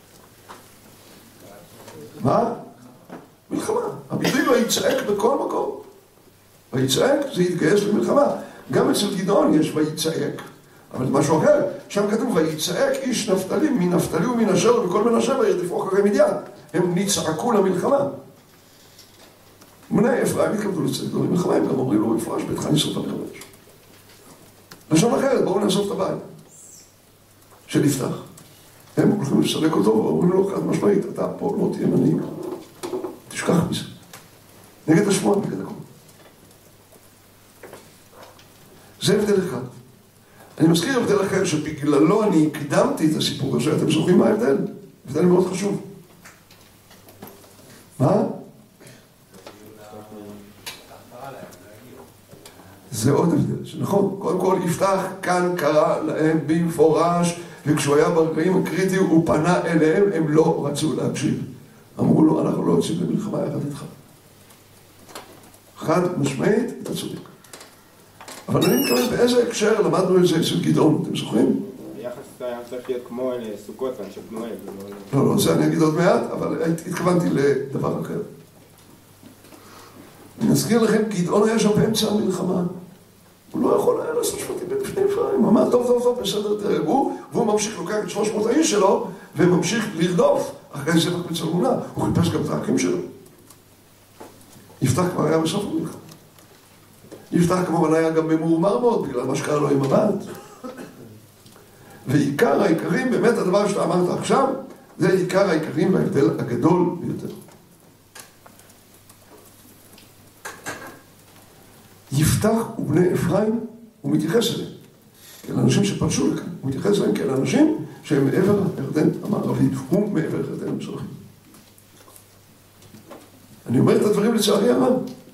Speaker 1: מה? מלחמה. הביטוי ויצעק בכל מקום. ויצעק זה יתגייס למלחמה. גם אצל גדעון יש ויצעק. אבל זה משהו אחר. שם כתוב ויצעק איש נפתלי מנפתלי ומנשר וכל מנשה וירדפו אחרי מדיין. הם נצעקו למלחמה. בני אפרים התכוונו לצאת למלחמה, הם גם אומרים לו מפרש, ביתך נשרוף עליך באש. לשון אחרת, בואו נאסוף את הבית שנפתח. הם הולכים לסלק אותו ואומרים לו חד משמעית, אתה פה לא תהיה מנהיג. תשכח מזה. נגד השמועה, נגד הכל. זה הבדל אחד. אני מזכיר הבדל אחר שבגללו אני הקדמתי את הסיפור הזה, אתם זוכרים מה ההבדל? הבדל מאוד חשוב. מה? זה עוד הבדל, שנכון, קודם כל יפתח כאן קרא להם במפורש, וכשהוא היה ברגעים הקריטיים הוא פנה אליהם, הם לא רצו להקשיב. אמרו לו, אנחנו לא יוצאים למלחמה יחד איתך. חד משמעית, אתה צודק. אבל אני מתכוון באיזה הקשר למדנו את זה אצל גדעון, אתם זוכרים?
Speaker 6: ביחס היה צריך להיות כמו סוכות ואנשי פנועה.
Speaker 1: לא, זה אני אגיד עוד מעט, אבל התכוונתי לדבר אחר. מזכיר לכם, גדעון היה שם באמצע המלחמה. הוא לא יכול היה לעשות שבטים בפני אפרים. הוא אמר, טוב, טוב, טוב, בסדר, תרגעו. והוא ממשיך לוקח את 300 האיש שלו, וממשיך לרדוף אחרי זבח בצלמונה. הוא חיפש גם את האחים שלו. יפתח כבר היה בסוף המלחמה. יפתח כמובן היה גם ממורמר מאוד, בגלל מה שקרה לו עם הבת. ועיקר העיקרים, באמת הדבר שאתה אמרת עכשיו, זה עיקר העיקרים וההבדל הגדול ביותר. יפתח ובני אפרים, הוא מתייחס אליהם כאל אנשים שפרשו לכאן, הוא מתייחס אליהם כאל אנשים שהם מעבר הירדן המערבי, הוא מעבר הירדן המזרחי. אני אומר את הדברים לצערי הרב.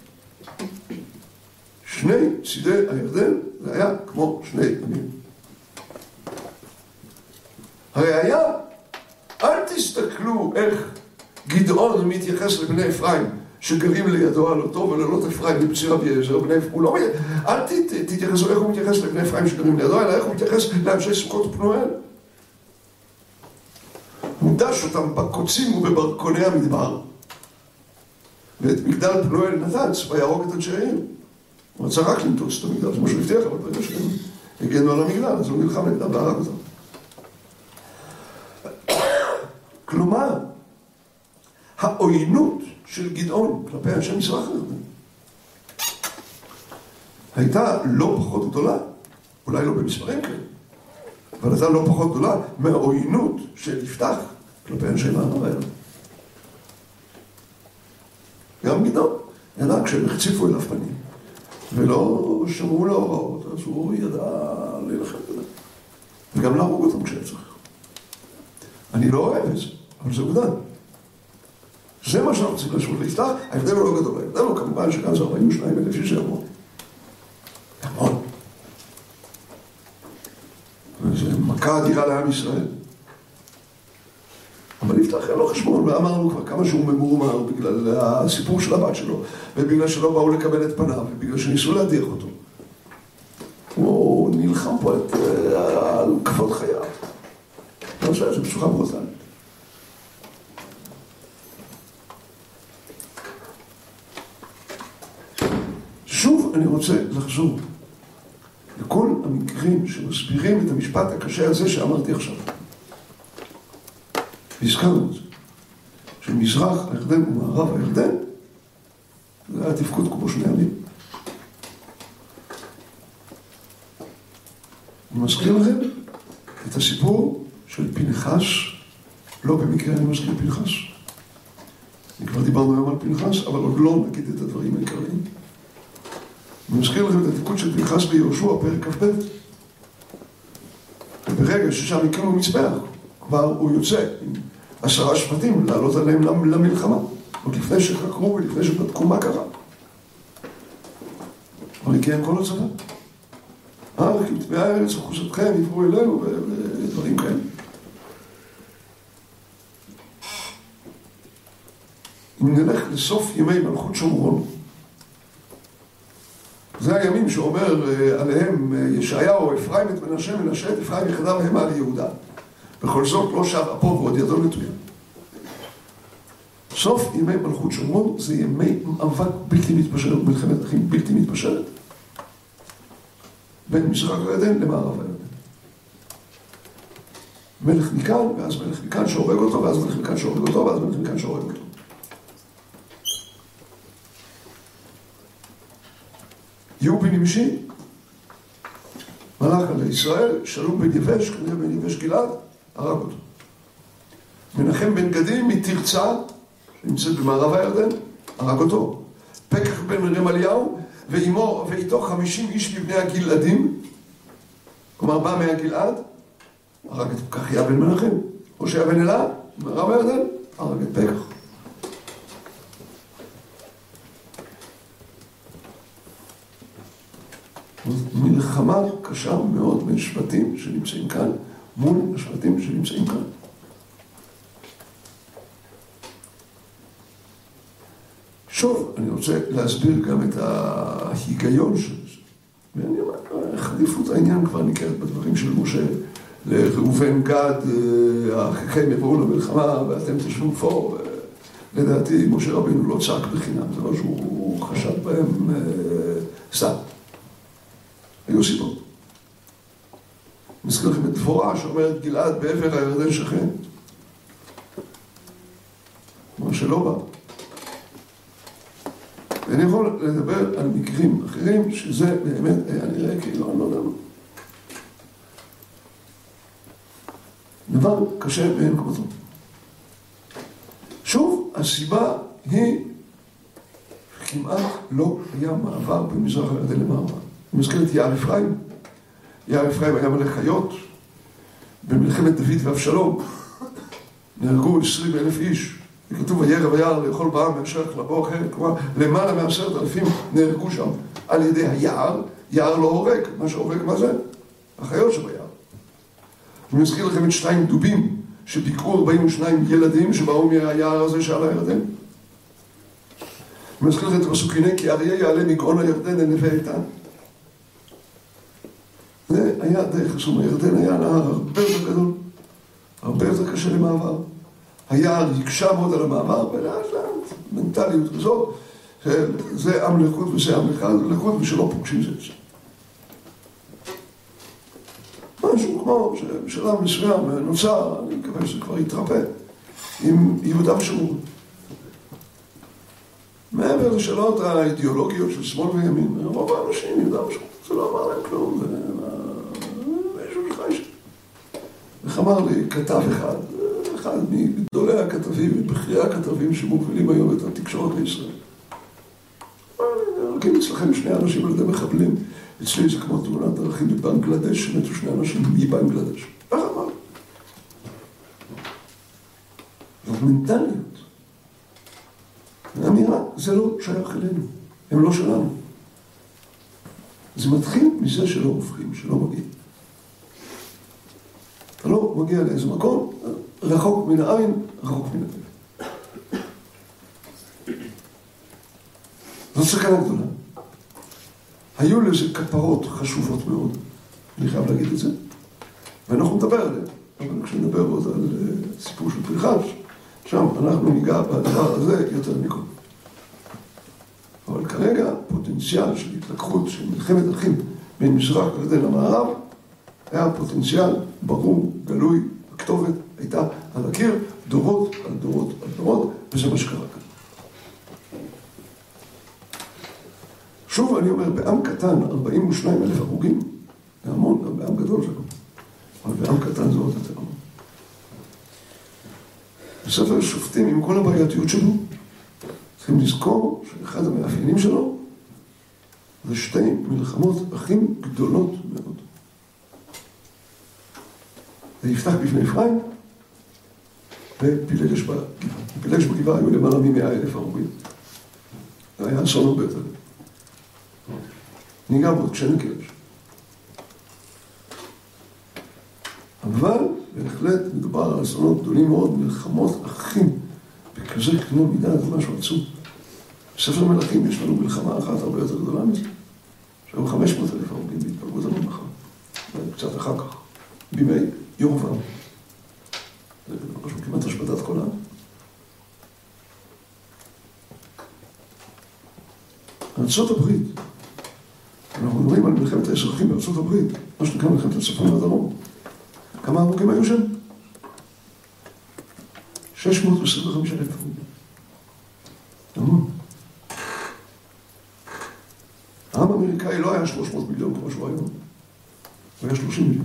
Speaker 1: שני צידי הירדן זה היה כמו שני ימים. הראיה, אל תסתכלו איך גדעון מתייחס לבני אפרים שגרים לידו על אותו ולעלות אפרים לבציר אביעזר, הוא לא אל תתייחסו איך הוא מתייחס לבני אפרים שגרים לידו, אלא איך הוא מתייחס לאנשי סוכות ופנואל. הוא דש אותם בקוצים ובברקוני המדבר, ואת מגדל פנואל נתץ ויהרוג את אנשי העיר. הוא רצה רק לנתוץ את המגדל, זה מה שהוא הבטיח, אבל ברגע שהם הגנו על המגדל, אז הוא נלחם נגדם והרג אותם. כלומר, העוינות של גדעון כלפי אנשי מזרח הירדן הייתה לא פחות גדולה, אולי לא במספרים כאלה, אבל הייתה לא פחות גדולה מהעוינות של יפתח כלפי אנשי מערב הירדן. גם גדעון ידע כשהם החציפו אליו פנים ולא שמעו להוראות, אז הוא ידע להילחם בזה וגם להרוג אותם כשהיה צריך. אני לא אוהב את זה, אבל זה עובדה. זה מה שאנחנו צריכים לשמות ליפתח. ההבדל הוא לא גדול, ההבדל הוא כמובן שכאן זה 42,000 איש שיעבור. המון. וזה מכה אדירה לעם ישראל. אבל יפתח אין לו חשבון, ואמרנו כבר כמה שהוא ממורמר בגלל הסיפור של הבת שלו, ובגלל שלא באו לקבל את פניו, ובגלל שניסו להדיח אותו. הוא נלחם פה על כבוד חייו. לא חושב, זה פשוחה ברוטלית. שוב אני רוצה לחזור לכל המקרים שמסבירים את המשפט הקשה הזה שאמרתי עכשיו. והזכרנו את זה, שמזרח הירדן ומערב הירדן זה היה תפקוד כמו שני ימים. אני מזכיר לכם את הסיפור של פנחס, לא במקרה אני מזכיר פנחס. אני כבר דיברנו היום על פנחס, אבל עוד לא נגיד את הדברים העיקריים. אני מזכיר לכם את התפקוד של פנחס ביהושע, פרק כ"ב. וברגע ששם הקימו מזבח, כבר הוא יוצא עם 10 שבטים לעלות עליהם למלחמה. עוד לפני שחקרו ולפני שבדקו מה קרה. אבל הגיע עם כל הצבא. כי תביאי הארץ וחוסתכם יפרו אלינו ודברים כאלה. אם נלך לסוף ימי מלכות שומרון, זה הימים שאומר עליהם ישעיהו, אפרים את מנשה, מנשה את אפרים יחדיו המה ליהודה. בכל זאת לא שב אפו ועוד ידו נטויה. סוף ימי מלכות שומרון זה ימי מאבק בלתי מתפשר, מלחמת אחים בלתי מתפשרת, בין מזרח הירדן למערב הירדן. מלך מכאן, ואז מלך מכאן שהורג אותו, ואז מלך מכאן שהורג אותו, ואז מלך מכאן שהורג אותו. יהוא בן נמשי מלך על ישראל, שלום בן יבש, כנראה בן יבש גלעד, הרג אותו. מנחם בן גדי מתרצה, שנמצאת במערב הירדן, הרג אותו. פקח בן רמליהו, ואיתו 50 איש מבני הגלעדים, כלומר בא מהגלעד, הרג את פקחיה בן מנחם. הושע בן אלה, במערב הירדן, הרג את פקח. מלחמה קשה מאוד בין שבטים שנמצאים כאן מול השבטים שנמצאים כאן. שוב, אני רוצה להסביר גם את ההיגיון של זה. ואני אומר, חריפות העניין כבר ניכרת בדברים של משה לראובן גד, האחיכם יבואו למלחמה ואתם תשבו פה. לדעתי, משה רבינו לא צעק בחינם, זה לא שהוא חשד בהם סתם. היו סיבות. מזכיר לכם את דבורה שאומרת גלעד בעבר הירדן שכן. מה שלא בא. ואני יכול לדבר על מקרים אחרים שזה באמת היה נראה כאילו אני לא יודע מה. דבר קשה ואין כמותו. שוב, הסיבה היא כמעט לא היה מעבר במזרח הירדן למערב. אני מזכיר את יער אפרים. יער אפרים היה מלא חיות. במלחמת דוד ואבשלום נהרגו 20,000 איש. וכתוב וירא ביער לאכול בעם והמשך לבוא אחר. כלומר, למעלה מ10,000 נהרגו שם על ידי היער. יער לא הורג. מה שהורג מה זה? החיות שביער. אני מזכיר לכם את 2 דובים שביקרו 42 ילדים שבאו מהיער הזה שעל הירדן. אני מזכיר לכם את הפסוק הנה כי אריה יעלה מגרון הירדן לנווה איתן. זה היה דרך הסום. הירדן היה נהר הרבה יותר גדול, הרבה יותר קשה למעבר. היער יקשה מאוד על המעבר ולאט לאט מנטליות כזאת זה עם לחוד וזה עם לחוד ושלא פוגשים זה את זה. משהו כמו שבשלב מסוים נוצר, אני מקווה שזה כבר יתרפא, עם יהודה ושומרון. מעבר לשאלות האידיאולוגיות של שמאל וימין, רוב האנשים יהודה ושומרון, זה לא אמר להם כלום, זה משהו שחי שם. איך אמר לי כתב אחד מגדולי הכתבים, מבכירי הכתבים שמובילים היום את התקשורת לישראל. הרגים אצלכם 2 אנשים על ידי מחבלים. אצלי זה כמו תאונת דרכים בבנגלדש, שמתו 2 אנשים מבנגלדש. איך אמר? זאת מנטליות. האמירה, זה לא שייך אלינו. הם לא שלנו. זה מתחיל מזה שלא הופכים, שלא מגיעים. אתה לא מגיע לאיזה מקום, רחוק מן העין, רחוק מן הלב. זאת סכנה גדולה. היו לזה כפרות חשובות מאוד, אני חייב להגיד את זה, ואנחנו נדבר עליהן, אבל כשנדבר עוד על סיפור של פרחש, שם אנחנו ניגע בדבר הזה יותר מכל. אבל כרגע פוטנציאל של התלקחות, של מלחמת אחים בין מזרח הירדן למערב, היה פוטנציאל ברור, גלוי, הכתובת הייתה על הקיר, דורות על דורות על דורות, וזה מה שקרה כאן. שוב אני אומר, בעם קטן 42,000 הרוגים, זה המון, גם בעם גדול זה לא. אבל בעם קטן זה עוד יותר המון. בספר שופטים עם כל הבעייתיות שלו, צריכים לזכור שאחד המאפיינים שלו זה 2 מלחמות אחים גדולות מאוד. זה יפתח בפני אפרים ופילגש בגבעה. בפילגש בגבעה היו למעלה מ100,000 הרוגים. זה היה אסון הרבה יותר. ניגע בו כשנקרש. אבל בהחלט מדובר על אסונות גדולים מאוד, מלחמות אחים בכזה קנה מידה, זה משהו עצום. בספר מלכים יש לנו מלחמה אחת הרבה יותר גדולה מזה. שהיו 500,000 הרוגים בהתפלגות הממלכה. קצת אחר כך, בימי ירבעם. זה משהו כמעט השבתת כל העם. ארצות הברית, אנחנו מדברים על מלחמת האזרחים בארצות הברית, מה שנקרא מלחמת הצפון והדרום. כמה הרוגים היו שם? 625,000 הרוגים. המון. העם האמריקאי לא היה 300 מיליון כמו שהוא היום. הוא היה 30 מיליון.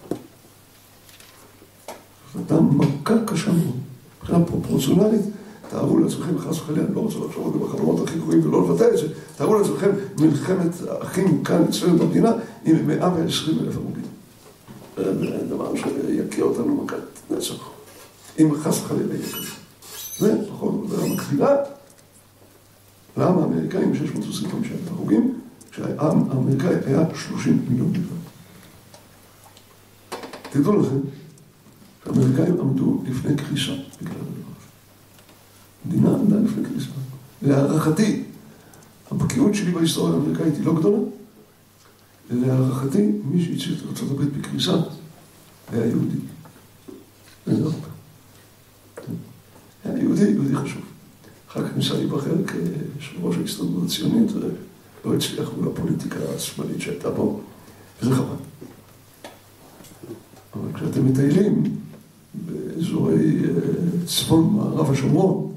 Speaker 1: זאת הייתה מכה קשה מאוד. מבחינה פרופורציונלית, תארו לעצמכם, חס וחלילה, אני לא רוצה לחשוב עוד בחלומות הכי גרועים ולא לבטא את זה, תארו לעצמכם מלחמת אחים כאן אצלנו במדינה עם 120,000 הרוגים. זה דבר שיכיר אותנו מכת נצח. אם חס וחלילה יהיה כזה. זה פחות המקבילה לעם האמריקאי עם 625,000 הרוגים, כשהעם האמריקאי היה 30 מיליון בלבד. תדעו לכם, האמריקאים עמדו לפני קריסה בגלל הדבר הזה. המדינה עמדה לפני קריסה. להערכתי, הבקיאות שלי בהיסטוריה האמריקאית היא לא גדולה. להערכתי, מי שהציל את ארצות הברית בקריסה היה יהודי. זה הרבה. היה יהודי חשוב. אחר כך ניסה להיבחר כיושב ראש ההסתדרות הציונית, ולא הצליח מול הפוליטיקה השמאלית שהייתה פה, וזה חבל. אבל כשאתם מטיילים באזורי צפון מערב השומרון,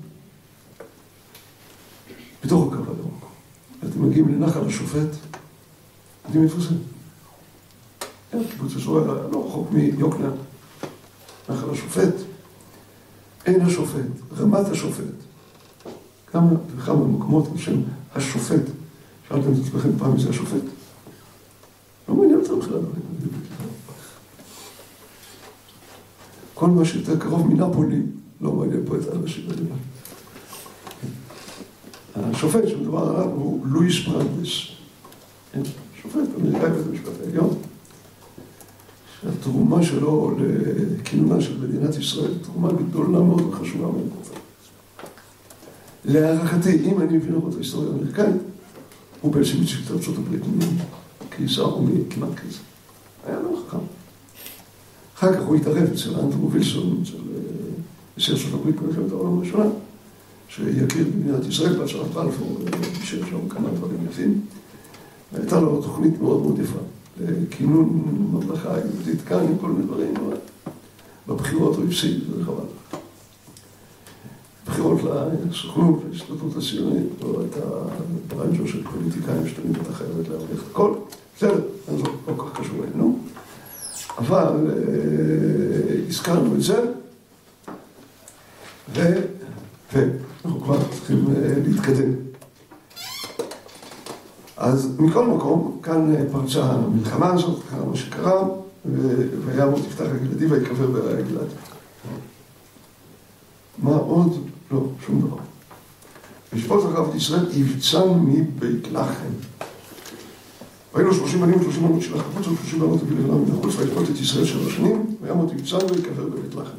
Speaker 1: בתוך הקו הירוק, ואתם מגיעים לנחל השופט, יודעים איפה זה? קיבוץ אזורי, לא רחוק מיוקנעם, נחל השופט, עין השופט, רמת השופט. כמה וכמה מקומות על שם השופט. שאלתם את עצמכם פעם מזה השופט? לא מעניין אותם בכלל. כל מה שיותר קרוב מנפולי לא מעניין פה את האנשים האלה. השופט שמדובר עליו הוא לואיס ברנדס. שופט אמריקאי בית המשפט העליון. שהתרומה שלו לכינונה של מדינת ישראל, תרומה גדולה מאוד וחשובה מאוד. להערכתי, אם אני מבין את ההיסטוריה האמריקאית, הוא בעצם הציג את ארצות הברית מקיסר או מכמעט קיסר. היה לא חכם. אחר כך הוא התערב אצל אנדרו וילסון, אצל נשיא ארצות הברית במלחמת העולם הראשונה, שיכיר במדינת ישראל בהצהרת בלפור, בשביל שם כמה דברים יפים. והייתה לו תוכנית מאוד מאוד יפה, לכינון ממלכה יהודית כאן עם כל מיני דברים, אבל בבחירות הוא הפסיד, זה חבל. בחירות לסוכנות, להסתדרות הציונית, לא הייתה ברנג'ו של פוליטיקאים שתמיד הייתה חייבת להרוויח הכל. בסדר, אז לא כל כך קשור אלינו. אבל הזכרנו את זה, ואנחנו כבר צריכים להתקדם. אז מכל מקום, כאן פרצה המלחמה הזאת, קרה מה שקרה, ויעמוד יפתח הגלעדי ויקבר ברעי גלעד. מה עוד? לא, שום דבר. וישפוט הרב את ישראל יבצן מבית לחם. והיינו 30 בנים ו30 בנות של החפוץ ו30 בנות הביא לגלם מן החוץ, וישפוט את ישראל 7 שנים, ויעמוד יבצן ויקבר בבית לחם.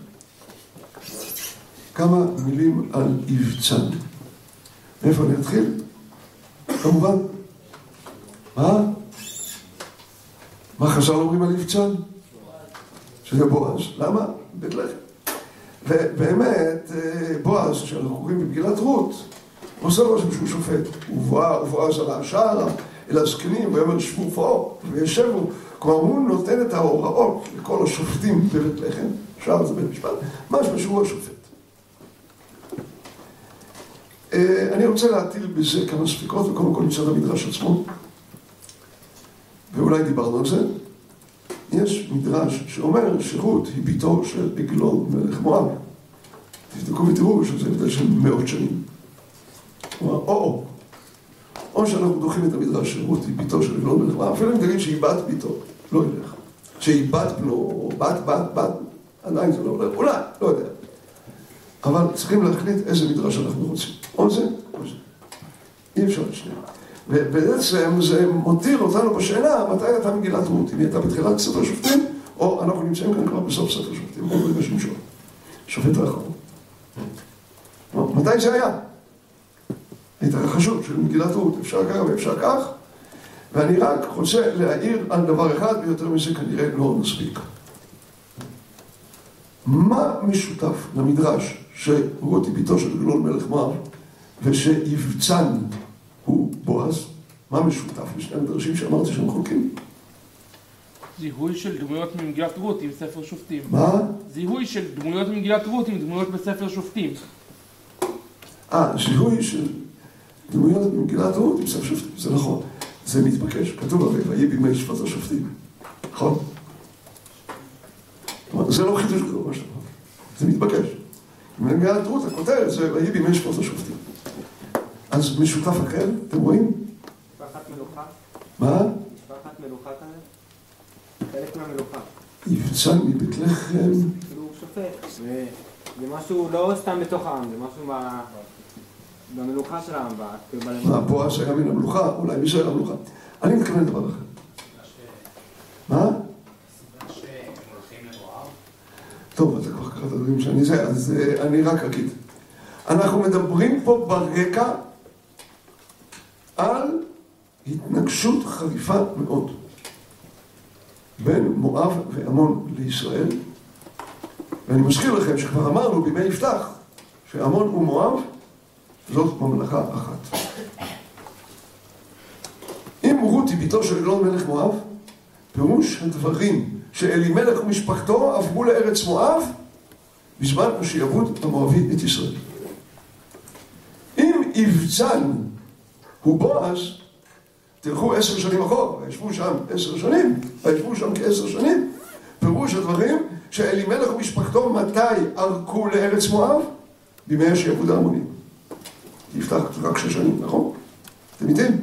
Speaker 1: כמה מילים על יבצן. מאיפה אני אתחיל? כמובן. מה חז"ל אומרים על יבצן? שזה בועז. למה? בית לחם. ובאמת, בועז, שאנחנו קוראים במגילת רות, עושה רושם שהוא שופט. ובועז על השער, אל הזקנים, ויאמר שבו פה, וישבו. כלומר, הוא נותן את ההוראות לכל השופטים בבית לחם, שער זה בית משפט, משהו שהוא השופט. אני רוצה להטיל בזה כמה ספיקות, וקודם כל מצד המדרש עצמו, ואולי דיברנו על זה. יש מדרש שאומר שרות היא ביתו של עגלון מלך מואב. תבדקו ותראו שזה הבדל של מאות שנים. כלומר, או שאנחנו דוחים את המדרש שרות היא ביתו של עגלון מלך מואב, אפילו אם תגיד שהיא בת ביתו, לא ילך. שהיא בת בנו, או בת, עדיין זה לא הולך, אולי, לא יודע. אבל צריכים להחליט איזה מדרש אנחנו רוצים. או זה, או זה. אי אפשר לשנייה. ובעצם זה מותיר אותנו בשאלה מתי הייתה מגילת רות, אם היא הייתה בתחילת ספר שופטים, או אנחנו נמצאים כאן כבר בסוף ספר שופטים, או ברגע שמשון. שופט האחרון. מתי זה היה? התרחשות של מגילת רות, אפשר כך ואפשר כך, ואני רק רוצה להעיר על דבר אחד, ויותר מזה כנראה לא נספיק. מה משותף למדרש שרות היא ביתו של עגלון מלך מואב, ושיבצן הוא בועז? מה משותף לשני המדרשים שאמרתי שהם חולקים?
Speaker 7: זיהוי של דמויות ממגילת רות עם ספר שופטים.
Speaker 1: מה?
Speaker 7: זיהוי של דמויות ממגילת רות עם דמויות בספר שופטים.
Speaker 1: זיהוי של דמויות ממגילת רות עם ספר שופטים, זה נכון. זה מתבקש, כתוב הרי, ויהי בימי שפט השופטים. נכון? זה לא חידוש גדול מה שאתה אומר. זה מתבקש. במגילת רות הכותרת זה ויהי בימי שפט השופטים. אז משותף אחר, אתם רואים?
Speaker 6: משפחת מלוכה.
Speaker 1: מה?
Speaker 6: משפחת מלוכה כאן? חלק מהמלוכה.
Speaker 1: יבצן מבית לחם.
Speaker 6: כאילו הוא שופט. זה משהו לא סתם בתוך העם, זה משהו במלוכה של העם.
Speaker 1: מה, בועז היה מן המלוכה? אולי מי שהיה המלוכה. אני מתכוון לדבר אחר. מה? טוב, אתה כבר קראת דברים שאני זה, אז אני רק אגיד. אנחנו מדברים פה ברקע על התנגשות חריפה מאוד בין מואב ועמון לישראל, ואני מזכיר לכם שכבר אמרנו בימי יפתח שעמון ומואב זאת ממלכה אחת. אם רות היא ביתו של אילון מלך מואב, פירוש הדברים שאלימלך ומשפחתו עברו לארץ מואב בזמן השעבוד המואבי את ישראל. אם יבצן הוא בועז, תלכו 10 שנים אחורה, ישבו שם 10 שנים, ישבו שם כ10 שנים. פירוש הדברים שאלימלך ומשפחתו מתי ערקו לארץ מואב? בימי השעבוד ההמוני. יפתח רק 6 שנים, נכון? אתם איתם?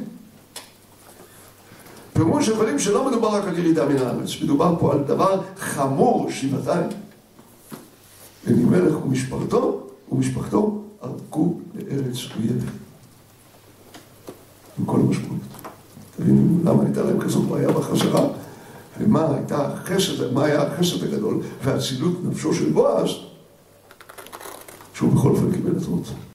Speaker 1: פירוש הדברים שלא מדובר רק על ירידה מן הארץ, מדובר פה על דבר חמור שבעתיים. אלימלך ומשפחתו ערקו לארץ אויב. עם כל המשמעות. תבינו למה הייתה להם כזאת בעיה בחזרה, ומה היה החסד הגדול והצילות נפשו של בועז, שהוא בכל אופן קיבל את רות.